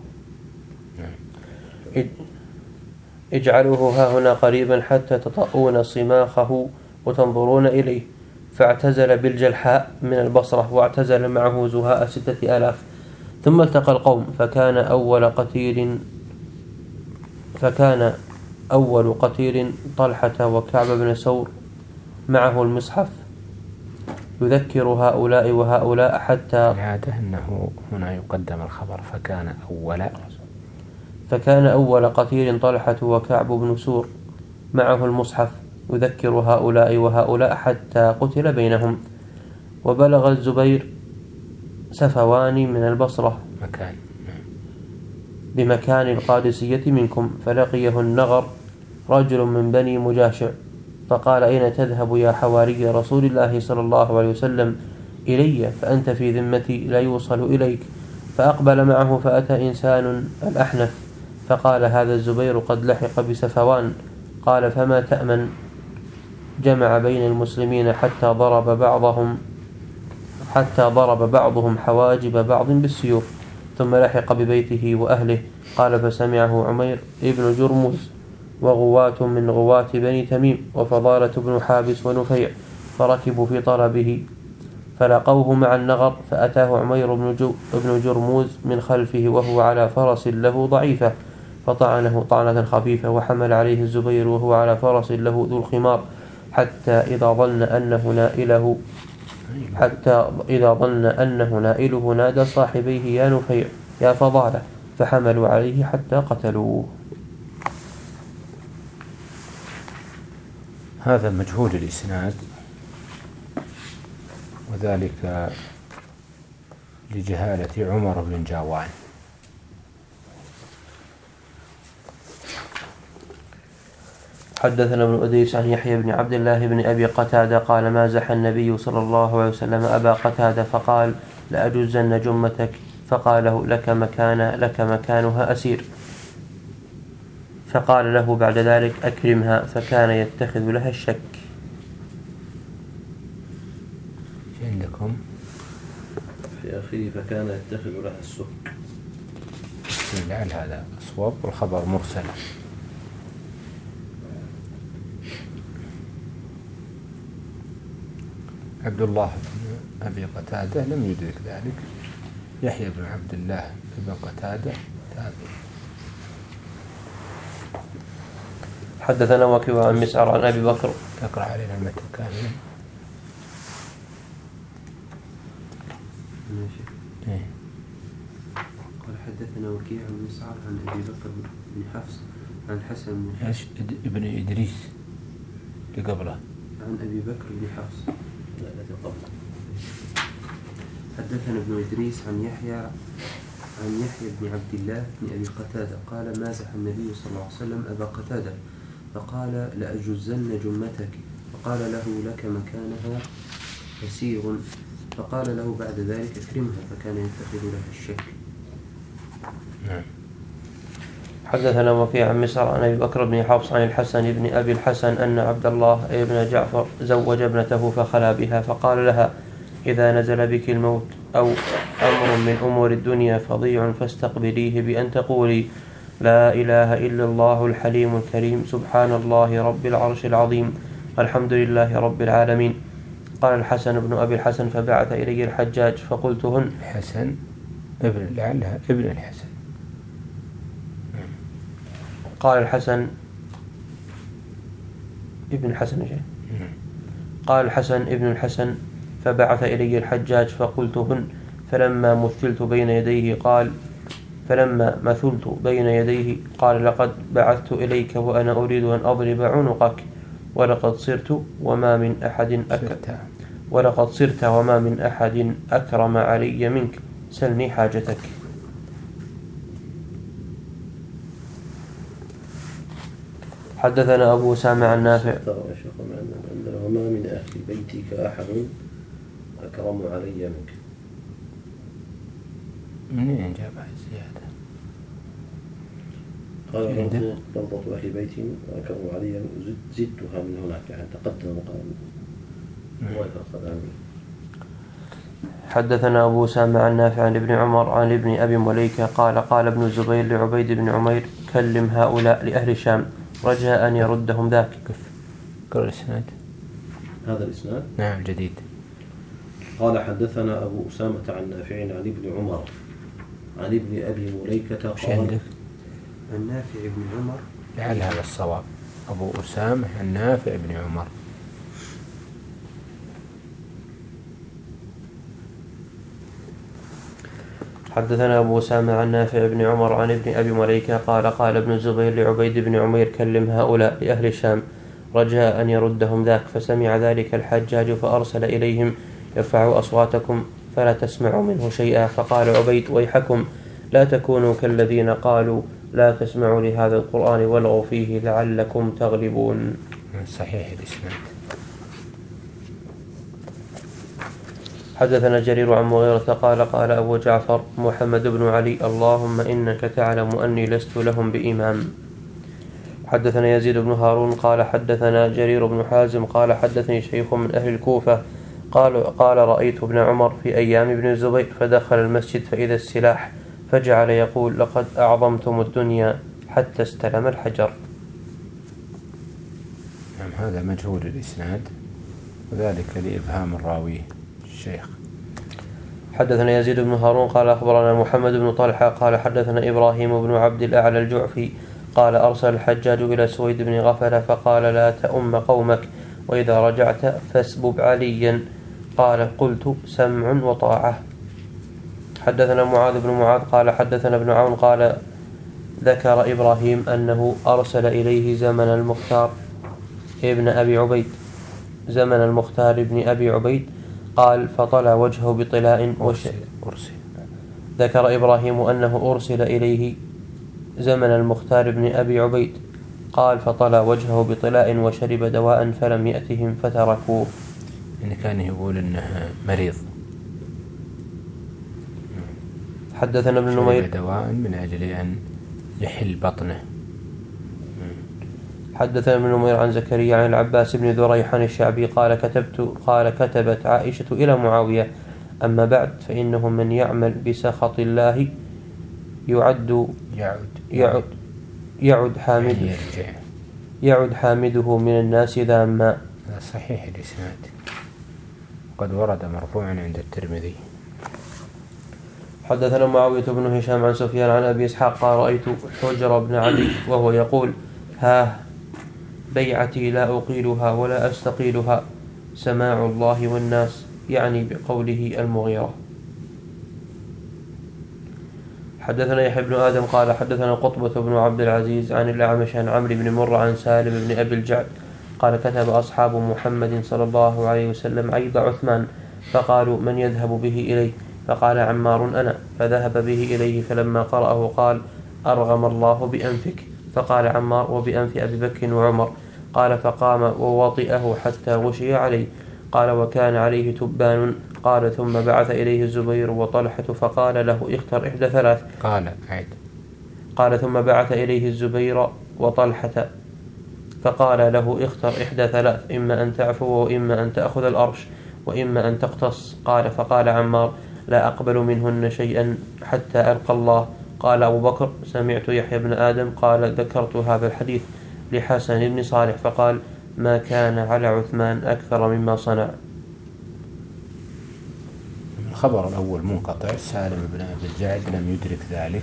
اجعلوه ها هنا قريبا حتى تطؤون صماخه وتنظرون إليه. فاعتزل بالجلحاء من البصرة واعتزل معه زهاء ستة آلاف. ثم التقى القوم فكان أول قتيل فكان أول قتيل طلحة وكعب بن سور معه المصحف يذكر هؤلاء وهؤلاء حتى العادة أنه هنا يقدم الخبر فكان أول فكان أول قتيل طلحة وكعب بن سور معه المصحف يذكر هؤلاء وهؤلاء حتى قتل بينهم. وبلغ الزبير سفوان من البصرة مكان بمكان القادسية منكم، فلقيه النغر رجل من بني مجاشع فقال أين تذهب يا حواري رسول الله صلى الله عليه وسلم؟ إلي فأنت في ذمتي لا يوصل إليك. فأقبل معه فأتى إنسان الأحنف فقال هذا الزبير قد لحق بسفوان. قال فما تأمن؟ جمع بين المسلمين حتى ضرب بعضهم حتى ضرب بعضهم حواجب بعض بالسيوف ثم لحق ببيته وأهله. قال فسمعه عمير ابن جرمز وغواة من غواة بني تميم وفضالة بن حابس ونفيع فركبوا في طلبه فلقوه مع النغر فأتاه عمير بن جرموز من خلفه وهو على فرس له ضعيفة فطعنه طعنة خفيفة وحمل عليه الزبير وهو على فرس له ذو الخمار حتى إذا ظن أنه نائله حتى إذا ظن أنه نائله نادى صاحبيه يا نفيع يا فضالة فحملوا عليه حتى قتلوه. هذا مجهول الإسناد وذلك لجهالة عمر بن جاوان. حدثنا ابن أديس عن يحيى بن عبد الله بن أبي قتادة قال مازح النبي صلى الله عليه وسلم أبا قتادة فقال لأجزن جمتك فقال له لك مكان لك مكانها أسير. فقال له بعد ذلك أكرمها فكان يتخذ لها الشك. عندكم في آخره فكان يتخذ لها السك. لعل هذا أصوب والخبر مرسل. عبد الله بن أبي قتادة لم يدرك ذلك. يحيى بن عبد الله بن قتادة تابعي. حدثنا وكيع عن مسعر عن أبي بكر. تقرأ علينا المتن كاملا. ماشي. إيه. قال حدثنا وكيع عن مسعر عن أبي بكر بن حفص عن حسن بن إيش ابن إدريس اللي قبله؟ عن أبي بكر بن حفص. لا الذي قبله. حدثنا ابن إدريس عن يحيى عن يحيى بن عبد الله بن أبي قتادة قال مازح النبي صلى الله عليه وسلم أبا قتادة فقال لأجزن جمتك فقال له لك مكانها يسير. فقال له بعد ذلك اكرمها فكان يتخذ لها الشك. نعم. حدثنا وكيع عن مسعر عن أبي بكر بن حفص عن الحسن بن أبي الحسن أن عبد الله بن جعفر زوج ابنته فخلا بها فقال لها إذا نزل بك الموت أو أمر من أمور الدنيا فضيع فاستقبليه بأن تقولي لا إله إلا الله الحليم الكريم سبحان الله رب العرش العظيم الحمد لله رب العالمين. قال الحسن بن أبي الحسن فبعث إلي الحجاج فقلتهن. الحسن ابن لعلها ابن الحسن. قال الحسن ابن الحسن شيء. قال الحسن ابن الحسن فبعث إلي الحجاج فقلتهن فلما مثلت بين يديه قال فلما مثلت بين يديه قال لقد بعثت إليك وأنا أريد أن أضرب عنقك ولقد صرت وما من أحد أكرم ولقد صرت وما من أحد أكرم علي منك سلني حاجتك. حدثنا أبو أسامة عن نافع. وما من أهل بيتك أحد أكرم علي منك. منين جاب الزيادة؟ قال لفظة أهل بيت أكرم علي زدتها من هناك يعني تقدم وقال. حدثنا أبو أسامة عن نافع عن ابن عمر عن ابن أبي مليكة قال قال ابن الزبير لعبيد بن عمير كلم هؤلاء لأهل الشام رجاء أن يردهم ذاك. قرأ الإسناد. هذا الإسناد نعم جديد. قال حدثنا أبو أسامة عن نافع عن ابن عمر عن ابن أبي مليكة قال عن نافع بن عمر لعل هذا الصواب. أبو أسامة عن نافع بن عمر. حدثنا أبو أسامة عن نافع بن عمر عن ابن أبي مليكة قال قال ابن الزبير لعبيد بن عمير كلم هؤلاء لأهل الشام رجاء أن يردهم ذاك، فسمع ذلك الحجاج فأرسل إليهم ارفعوا أصواتكم فلا تسمعوا منه شيئا. فقال عبيد ويحكم لا تكونوا كالذين قالوا لا تسمعوا لهذا القرآن والغوا فيه لعلكم تغلبون. صحيح الإسناد. حدثنا جرير عن مغيرة قال قال أبو جعفر محمد بن علي اللهم إنك تعلم أني لست لهم بإمام. حدثنا يزيد بن هارون قال حدثنا جرير بن حازم قال حدثني شيخ من أهل الكوفة قال قال رأيت ابن عمر في أيام ابن الزبير فدخل المسجد فإذا السلاح فجعل يقول لقد أعظمتم الدنيا حتى استلم الحجر. نعم هذا مجهول الإسناد وذلك لإبهام الراوي الشيخ. حدثنا يزيد بن هارون قال أخبرنا محمد بن طلحة قال حدثنا إبراهيم بن عبد الأعلى الجعفي قال أرسل الحجاج إلى سويد بن غفلة فقال لا تؤم قومك وإذا رجعت فاسبب عليا. قال قلت سمع وطاعة. حدثنا معاذ بن معاذ قال حدثنا ابن عون قال ذكر إبراهيم أنه أرسل إليه زمن المختار ابن أبي عبيد زمن المختار ابن أبي عبيد قال فطلع وجهه بطلاء أرسل. أرسل. ذكر إبراهيم أنه أرسل إليه زمن المختار بن أبي عبيد قال فطلع وجهه بطلاء وشرب دواء فلم يأتهم فتركوه. يعني كان يقول إنه مريض. حدثنا ابن نمير دواء من أجل أن يحل بطنه. حدثنا ابن نمير عن زكريا عن العباس بن ذريح عن الشعبي قال كتبت قال كتبت عائشة إلى معاوية أما بعد فإنه من يعمل بسخط الله يعد يعد يعد يعد حامد يرجع يعد حامده من الناس ذاما. صحيح الإسناد قد ورد مرفوعا عند الترمذي. حدثنا معاوية بن هشام عن سفيان عن أبي إسحاق قال رأيت حجر بن علي وهو يقول ها بيعتي لا أقيلها ولا أستقيلها سماع الله والناس يعني بقوله المغيرة. حدثنا يحيى بن آدم قال حدثنا قطبة بن عبد العزيز عن الأعمش عن عمرو بن مرة عن سالم بن أبي الجعد قال كتب أصحاب محمد صلى الله عليه وسلم عيد عثمان فقالوا من يذهب به إليه فقال عمار أنا فذهب به إليه فلما قرأه قال أرغم الله بأنفك فقال عمار وبأنف أبي بكر وعمر قال فقام ووطئه حتى غشي عليه قال وكان عليه تبان قال ثم بعث إليه الزبير وطلحة فقال له اختر إحدى ثلاث قال عيد قال ثم بعث إليه الزبير وطلحة فقال له اختر إحدى ثلاث إما أن تعفو وإما أن تأخذ الأرش وإما أن تقتص قال فقال عمار لا أقبل منهن شيئا حتى ألقى الله. قال أبو بكر سمعت يحيى بن آدم قال ذكرت هذا الحديث لحسن بن صالح فقال ما كان على عثمان أكثر مما صنع. الخبر الأول منقطع سالم بن أبي الجعد لم يدرك ذلك.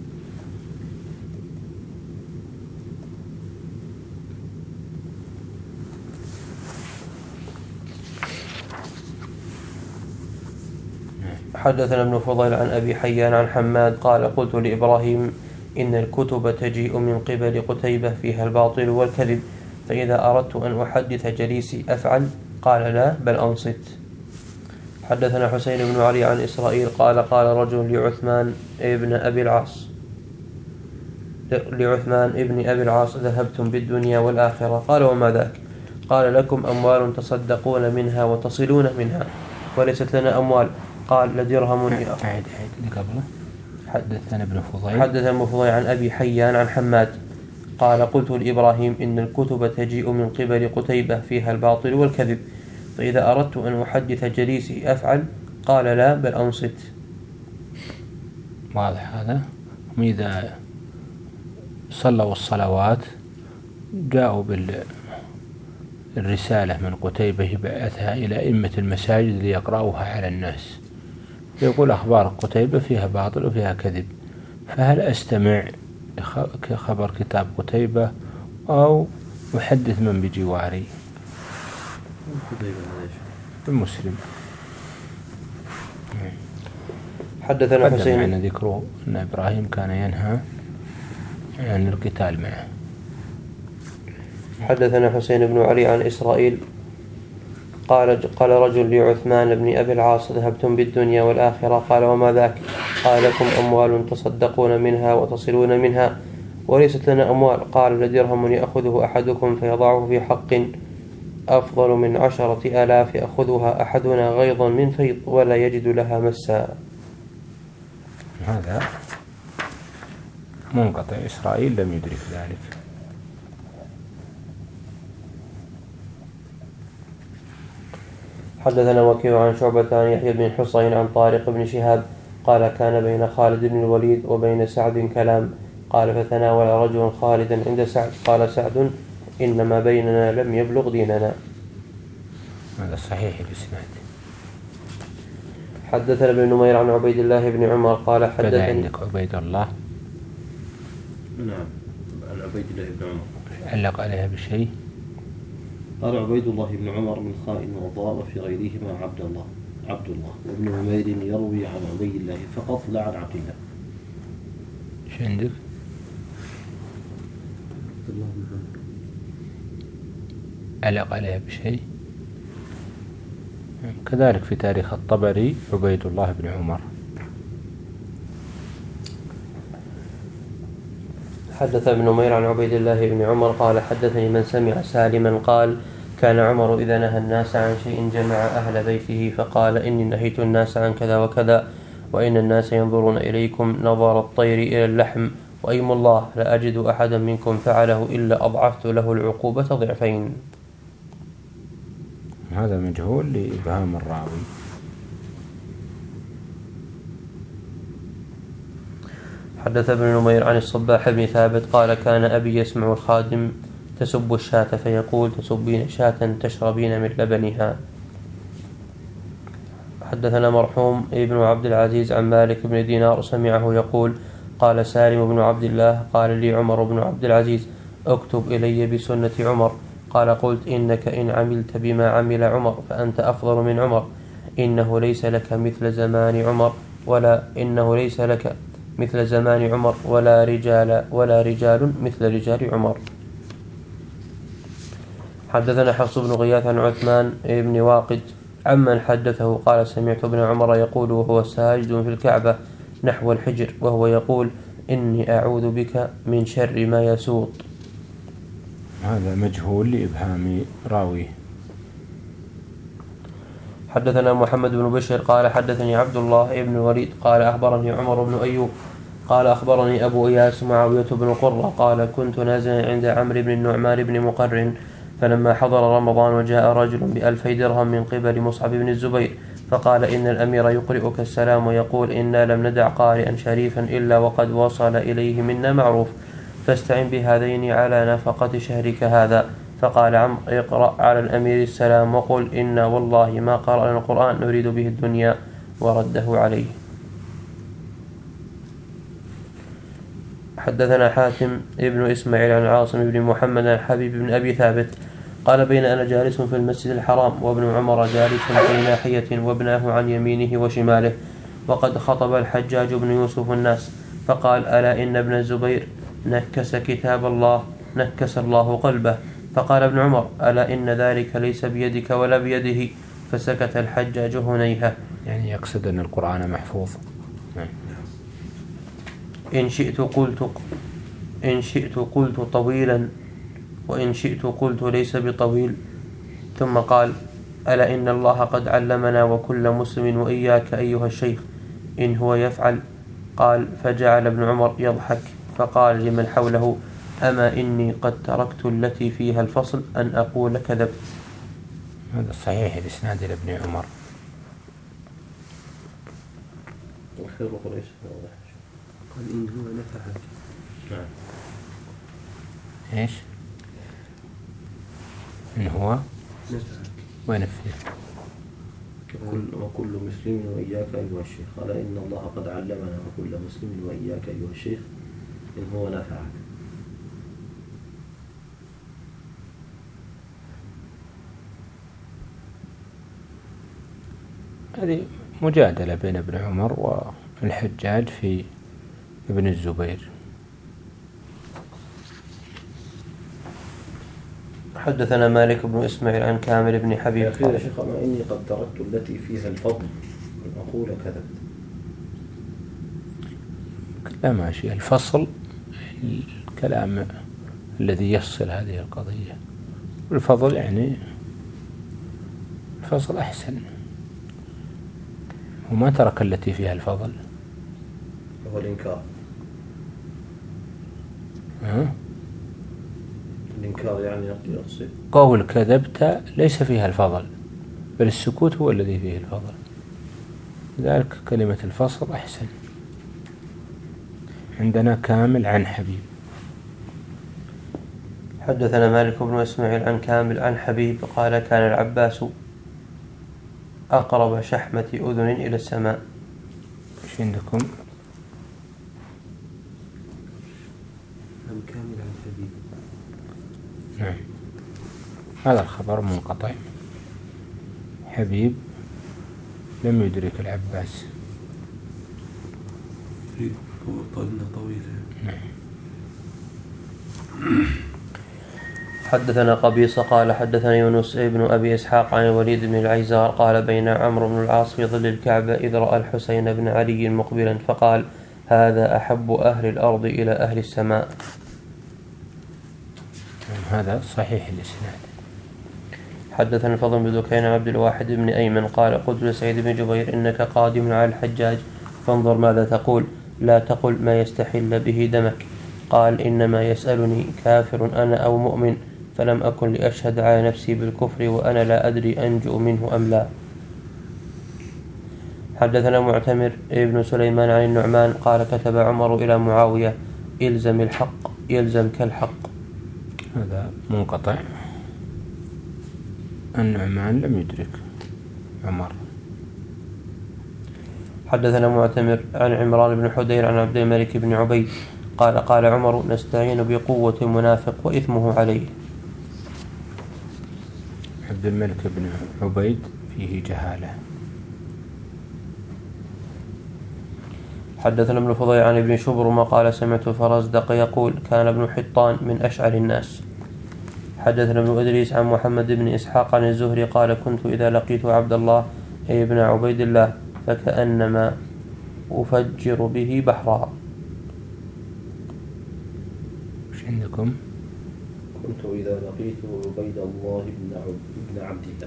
حدثنا ابن فضيل عن أبي حيان عن حماد قال قلت لإبراهيم إن الكتب تجيء من قبل قتيبة فيها الباطل والكذب فإذا أردت أن أحدث جليسي أفعل قال لا بل أنصت. حدثنا حسين بن علي عن إسرائيل قال قال رجل لعثمان ابن أبي العاص لعثمان ابن أبي العاص ذهبتم بالدنيا والآخرة قال وما ذاك قال لكم أموال تصدقون منها وتصلون منها وليست لنا أموال قال لدرهم عيد عيد قبله. حدثنا ابن فضيل حدثنا ابن فضيل عن أبي حيان عن حماد قال قلت لإبراهيم إن الكتب تجيء من قبل قتيبة فيها الباطل والكذب فإذا أردت أن أحدث جليسي أفعل قال لا بل أنصت. واضح هذا. إذا صلوا الصلوات جاءوا بالرسالة من قتيبة يبعثها إلى أئمة المساجد ليقرأوها على الناس يقول أخبار قتيبة فيها باطل وفيها كذب فهل أستمع خبر كتاب قتيبة أو يحدث من بجواري المسلم. حدثنا حسين عن ذكره أن إبراهيم كان ينهى عن القتال معه. حدثنا حسين بن علي عن إسرائيل قال قال رجل لعثمان بن أبي العاص ذهبتم بالدنيا والآخرة؟ قال وما ذاك؟ قال لكم أموال تصدقون منها وتصلون منها وليست لنا أموال. قال لدرهم يأخذه أحدكم فيضعه في حق أفضل من عشرة آلاف يأخذها أحدنا غيظا من فيض ولا يجد لها مسا. هذا منقطع، إسرائيل لم يدرك ذلك. حدثنا وكيع عن شعبة عن يحيى بن حصين عن طارق بن شهاب قال كان بين خالد بن الوليد وبين سعد كلام. قال فتناول رجل خالدا عند سعد قال سعد إنما بيننا لم يبلغ ديننا. هذا صحيح الإسناد. حدثنا ابن نمير عن عبيد الله بن عمر قال حدثني. عندك عبيد الله؟ نعم عن عبيد الله بن عمر. علق عليها بشيء؟ قال عبيد الله بن عمر من خائن وضاء وفي غيرهما عبد الله عبد الله وابن نمير يروي عن عبيد الله فقط لا عن عبد الله. ايش عندك؟ عبد الله بن عمر. علق عليها بشيء؟ كذلك في تاريخ الطبري عبيد الله بن عمر. حدث ابن نمير عن عبيد الله بن عمر قال حدثني من سمع سالما قال كان عمر إذا نهى الناس عن شيء جمع أهل بيته فقال إني نهيت الناس عن كذا وكذا وإن الناس ينظرون إليكم نظر الطير إلى اللحم وأيم الله لا أجد أحدا منكم فعله إلا أضعفت له العقوبة ضعفين. هذا مجهول لإبهام الراوي. حدث ابن نمير عن الصباح بن ثابت قال كان أبي يسمع الخادم تسب الشاة فيقول تسبين شاة تشربين من لبنها. حدثنا مرحوم ابن عبد العزيز عن مالك بن دينار سمعه يقول قال سالم بن عبد الله قال لي عمر بن عبد العزيز اكتب إلي بسنة عمر. قال قلت إنك إن عملت بما عمل عمر فأنت أفضل من عمر إنه ليس لك مثل زمان عمر ولا إنه ليس لك مثل زمان عمر ولا رجال ولا رجال مثل رجال عمر. حدثنا حفص بن غياث عن عثمان بن واقد عمن حدثه قال سمعت ابن عمر يقول وهو ساجد في الكعبة نحو الحجر وهو يقول إني أعوذ بك من شر ما يسوط. هذا مجهول لإبهام راويه. حدثنا محمد بن بشر قال حدثني عبد الله بن الوليد قال أخبرني عمر بن أيوب قال أخبرني أبو إياس معاوية بن قرة قال كنت نازلا عند عمرو بن النعمان بن مقرن فلما حضر رمضان وجاء رجل بألفي درهم من قبل مصعب بن الزبير فقال إن الأمير يقرئك السلام ويقول إنا لم ندع قارئا شريفا إلا وقد وصل إليه منا معروف فاستعن بهذين على نفقة شهرك هذا. فقال عمرو اقرأ على الأمير السلام وقل إنا والله ما قرأنا القرآن نريد به الدنيا ورده عليه. حدثنا حاتم ابن إسماعيل عن عاصم بن محمد عن حبيب بن أبي ثابت قال بين أنا جالس في المسجد الحرام وابن عمر جالس في ناحية وابناه عن يمينه وشماله وقد خطب الحجاج بن يوسف الناس فقال ألا إن ابن الزبير نكس كتاب الله نكس الله قلبه. فقال ابن عمر ألا إن ذلك ليس بيدك ولا بيده فسكت الحجاج هنيهة. يعني يقصد أن القرآن محفوظ. إن شئت قلت إن شئت قلت طويلا وإن شئت قلت ليس بطويل. ثم قال ألا إن الله قد علمنا وكل مسلم وإياك أيها الشيخ إن هو يفعل. قال فجعل ابن عمر يضحك فقال لمن حوله أما إني قد تركت التي فيها الفصل أن أقول كذب. هذا صحيح الإسناد لابن عمر. الخير قريش قال إن هو نفعك. نعم. إيش؟ إن هو نفعك ونفعك. وكل, وكل مسلم وإياك أيها الشيخ. قال إن الله قد علمنا وكل مسلم وإياك أيها الشيخ إن هو نفعك. هذه مجادلة بين ابن عمر والحجاج في ابن الزبير. حدثنا مالك بن إسماعيل عن كامل بن حبيب. يا أخي يا شيخ أما إني قد تركت التي فيها الفضل أن أقول كذبت. لا ماشي. الفصل الكلام الذي يفصل هذه القضية، والفضل يعني الفصل أحسن، وما ترك التي فيها الفضل. وهو الإنكار. أه؟ الإنكار يعني يقصد قول كذبت ليس فيها الفضل، بل السكوت هو الذي فيه الفضل، لذلك كلمة الفصل أحسن. عندنا كامل عن حبيب. حدثنا مالك بن إسماعيل عن كامل عن حبيب قال كان العباس أقرب شحمة أذن إلى السماء. ايش عندكم؟ عن كامل عن حبيب. نعم، هذا الخبر منقطع. حبيب لم يدرك العباس. طولنا طويلة. نعم. حدثنا قبيصة قال حدثنا يونس ابن أبي إسحاق عن الوليد بن العيزار قال بين عمرو بن العاص في ظل الكعبة إذ رأى الحسين بن علي مقبلا فقال هذا أحب أهل الأرض إلى أهل السماء. هذا صحيح الإسناد. حدثنا الفضل بن دكين عبد الواحد بن أيمن قال قلت لسعيد بن جبير إنك قادم على الحجاج فانظر ماذا تقول، لا تقل ما يستحل به دمك. قال إنما يسألني كافر أنا أو مؤمن، فلم أكن لأشهد على نفسي بالكفر وأنا لا أدري أنجو منه أم لا. حدثنا معتمر ابن سليمان عن النعمان قال كتب عمر إلى معاوية إلزم الحق يلزمك الحق. هذا منقطع. النعمان لم يدرك عمر. حدثنا معتمر عن عمران بن حدير عن عبد الملك بن عبيد قال قال عمر نستعين بقوة المنافق وإثمه عليه. عبد الملك بن عبيد فيه جهالة. حدثنا ابن فضيل عن ابن شبرمة قال سمعت فرزدق يقول كان ابن حطان من أشعر الناس. حدثنا ابن إدريس عن محمد بن إسحاق عن الزهري قال كنت إذا لقيت عبد الله أي ابن عبيد الله فكأنما أفجر به بحرا. وش عندكم؟ كنت إذا لقيت عبيد الله بن عبد الله.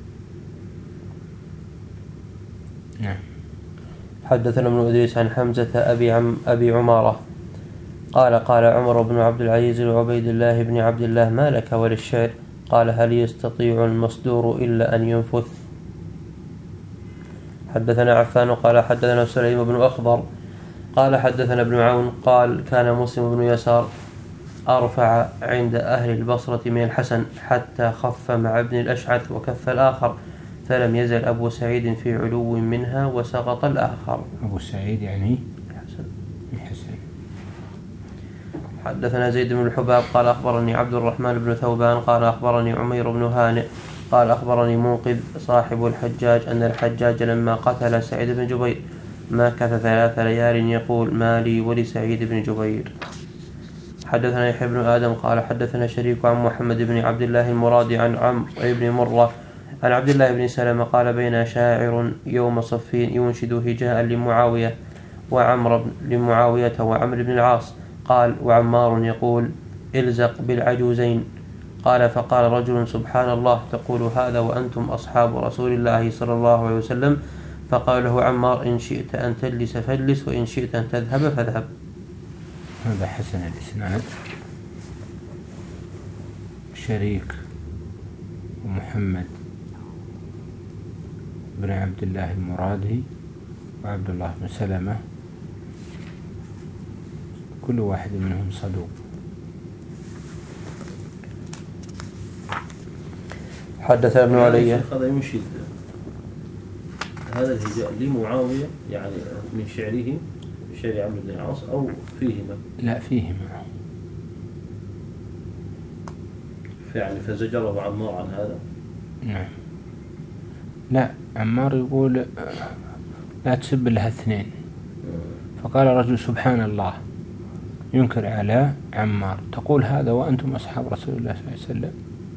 نعم. حدثنا ابن إدريس عن حمزة أبي, عم أبي عمارة قال قال عمر بن عبد العزيز لعبيد الله بن عبد الله ما لك وللشعر؟ قال هل يستطيع المصدور إلا أن ينفث. حدثنا عفان قال حدثنا سليم بن أخضر قال حدثنا ابن عون قال كان مسلم بن يسار أرفع عند أهل البصرة من الحسن حتى خف مع ابن الأشعث وكف الآخر، فلم يزل أبو سعيد في علو منها وسقط الآخر. أبو سعيد يعني الحسن. الحسن. حدثنا زيد بن الحباب قال أخبرني عبد الرحمن بن ثوبان قال أخبرني عمير بن هانئ قال أخبرني منقذ صاحب الحجاج أن الحجاج لما قتل سعيد بن جبير ما كث ثلاث ليال يقول ما لي ولسعيد بن جبير. حدثنا يحيى بن آدم قال حدثنا شريك عن محمد بن عبد الله المرادي عن عمرو بن مرة عن عبد الله بن سلمة قال بين شاعر يوم صفين ينشد هجاء لمعاوية وعمر لمعاوية وعمر بن العاص قال وعمار يقول الزق بالعجوزين. قال فقال رجل سبحان الله تقول هذا وأنتم أصحاب رسول الله صلى الله عليه وسلم؟ فقال له عمار إن شئت أن تجلس فاجلس وإن شئت أن تذهب فاذهب. هذا حسن الإسناد. شريك ومحمد بن عبد الله المرادي وعبد الله بن سلمة كل واحد منهم صدوق. حدث ابن علي هذا ينشد هذا الهجاء لمعاوية يعني من شعره بشير عمرو بن العاص أو فيهما؟ لا فيهما. يعني فزجره عمار عن هذا؟ نعم. لا عمار يقول لا تسب لها اثنين، فقال رجل سبحان الله ينكر على عمار، تقول هذا وأنتم أصحاب رسول الله صلى الله عليه وسلم.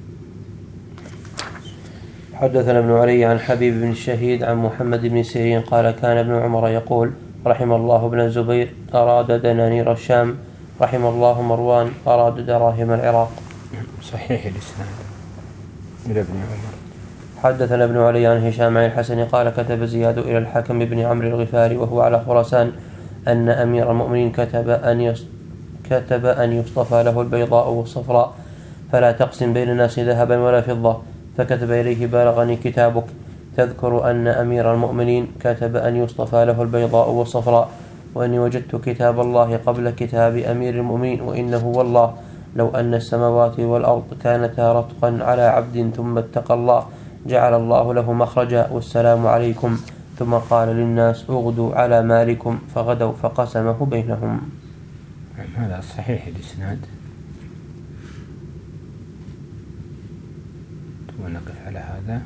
حدثنا ابن علي عن حبيب بن الشهيد عن محمد بن سيرين قال كان ابن عمر يقول رحم الله ابن الزبير أراد دنانير الشام، رحم الله مروان أراد دراهم العراق. صحيح الإسناد إلى ابن عمر. حدثنا ابن علي عن هشام عن الحسن قال كتب زياد إلى الحكم بن عمرو الغفاري وهو على خراسان أن أمير المؤمنين كتب أن يص... كتب أن يصطفى له البيضاء والصفراء فلا تقسم بين الناس ذهبا ولا فضة، فكتب إليه بلغني كتابك تذكر أن أمير المؤمنين كتب أن يصطفى له البيضاء والصفراء، وإني وجدت كتاب الله قبل كتاب أمير المؤمنين، وإنه والله لو أن السماوات والأرض كانتا رتقا على عبد ثم اتقى الله جعل الله له مخرجا والسلام عليكم، ثم قال للناس اغدوا على مالكم فغدوا فقسمه بينهم. هذا صحيح الإسناد. ونقف على هذا.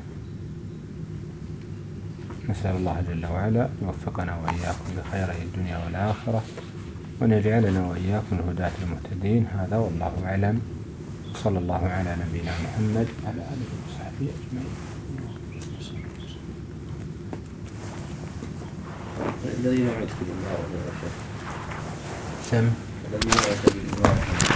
نسأل الله جل وعلا يوفقنا وإياكم لخيري الدنيا والآخرة، وأن يجعلنا وإياكم الهداة المهتدين. هذا والله أعلم، صلى الله على نبينا محمد وعلى آله وصحبه أجمعين. الذي يعد في النار سم الذي يعد في النار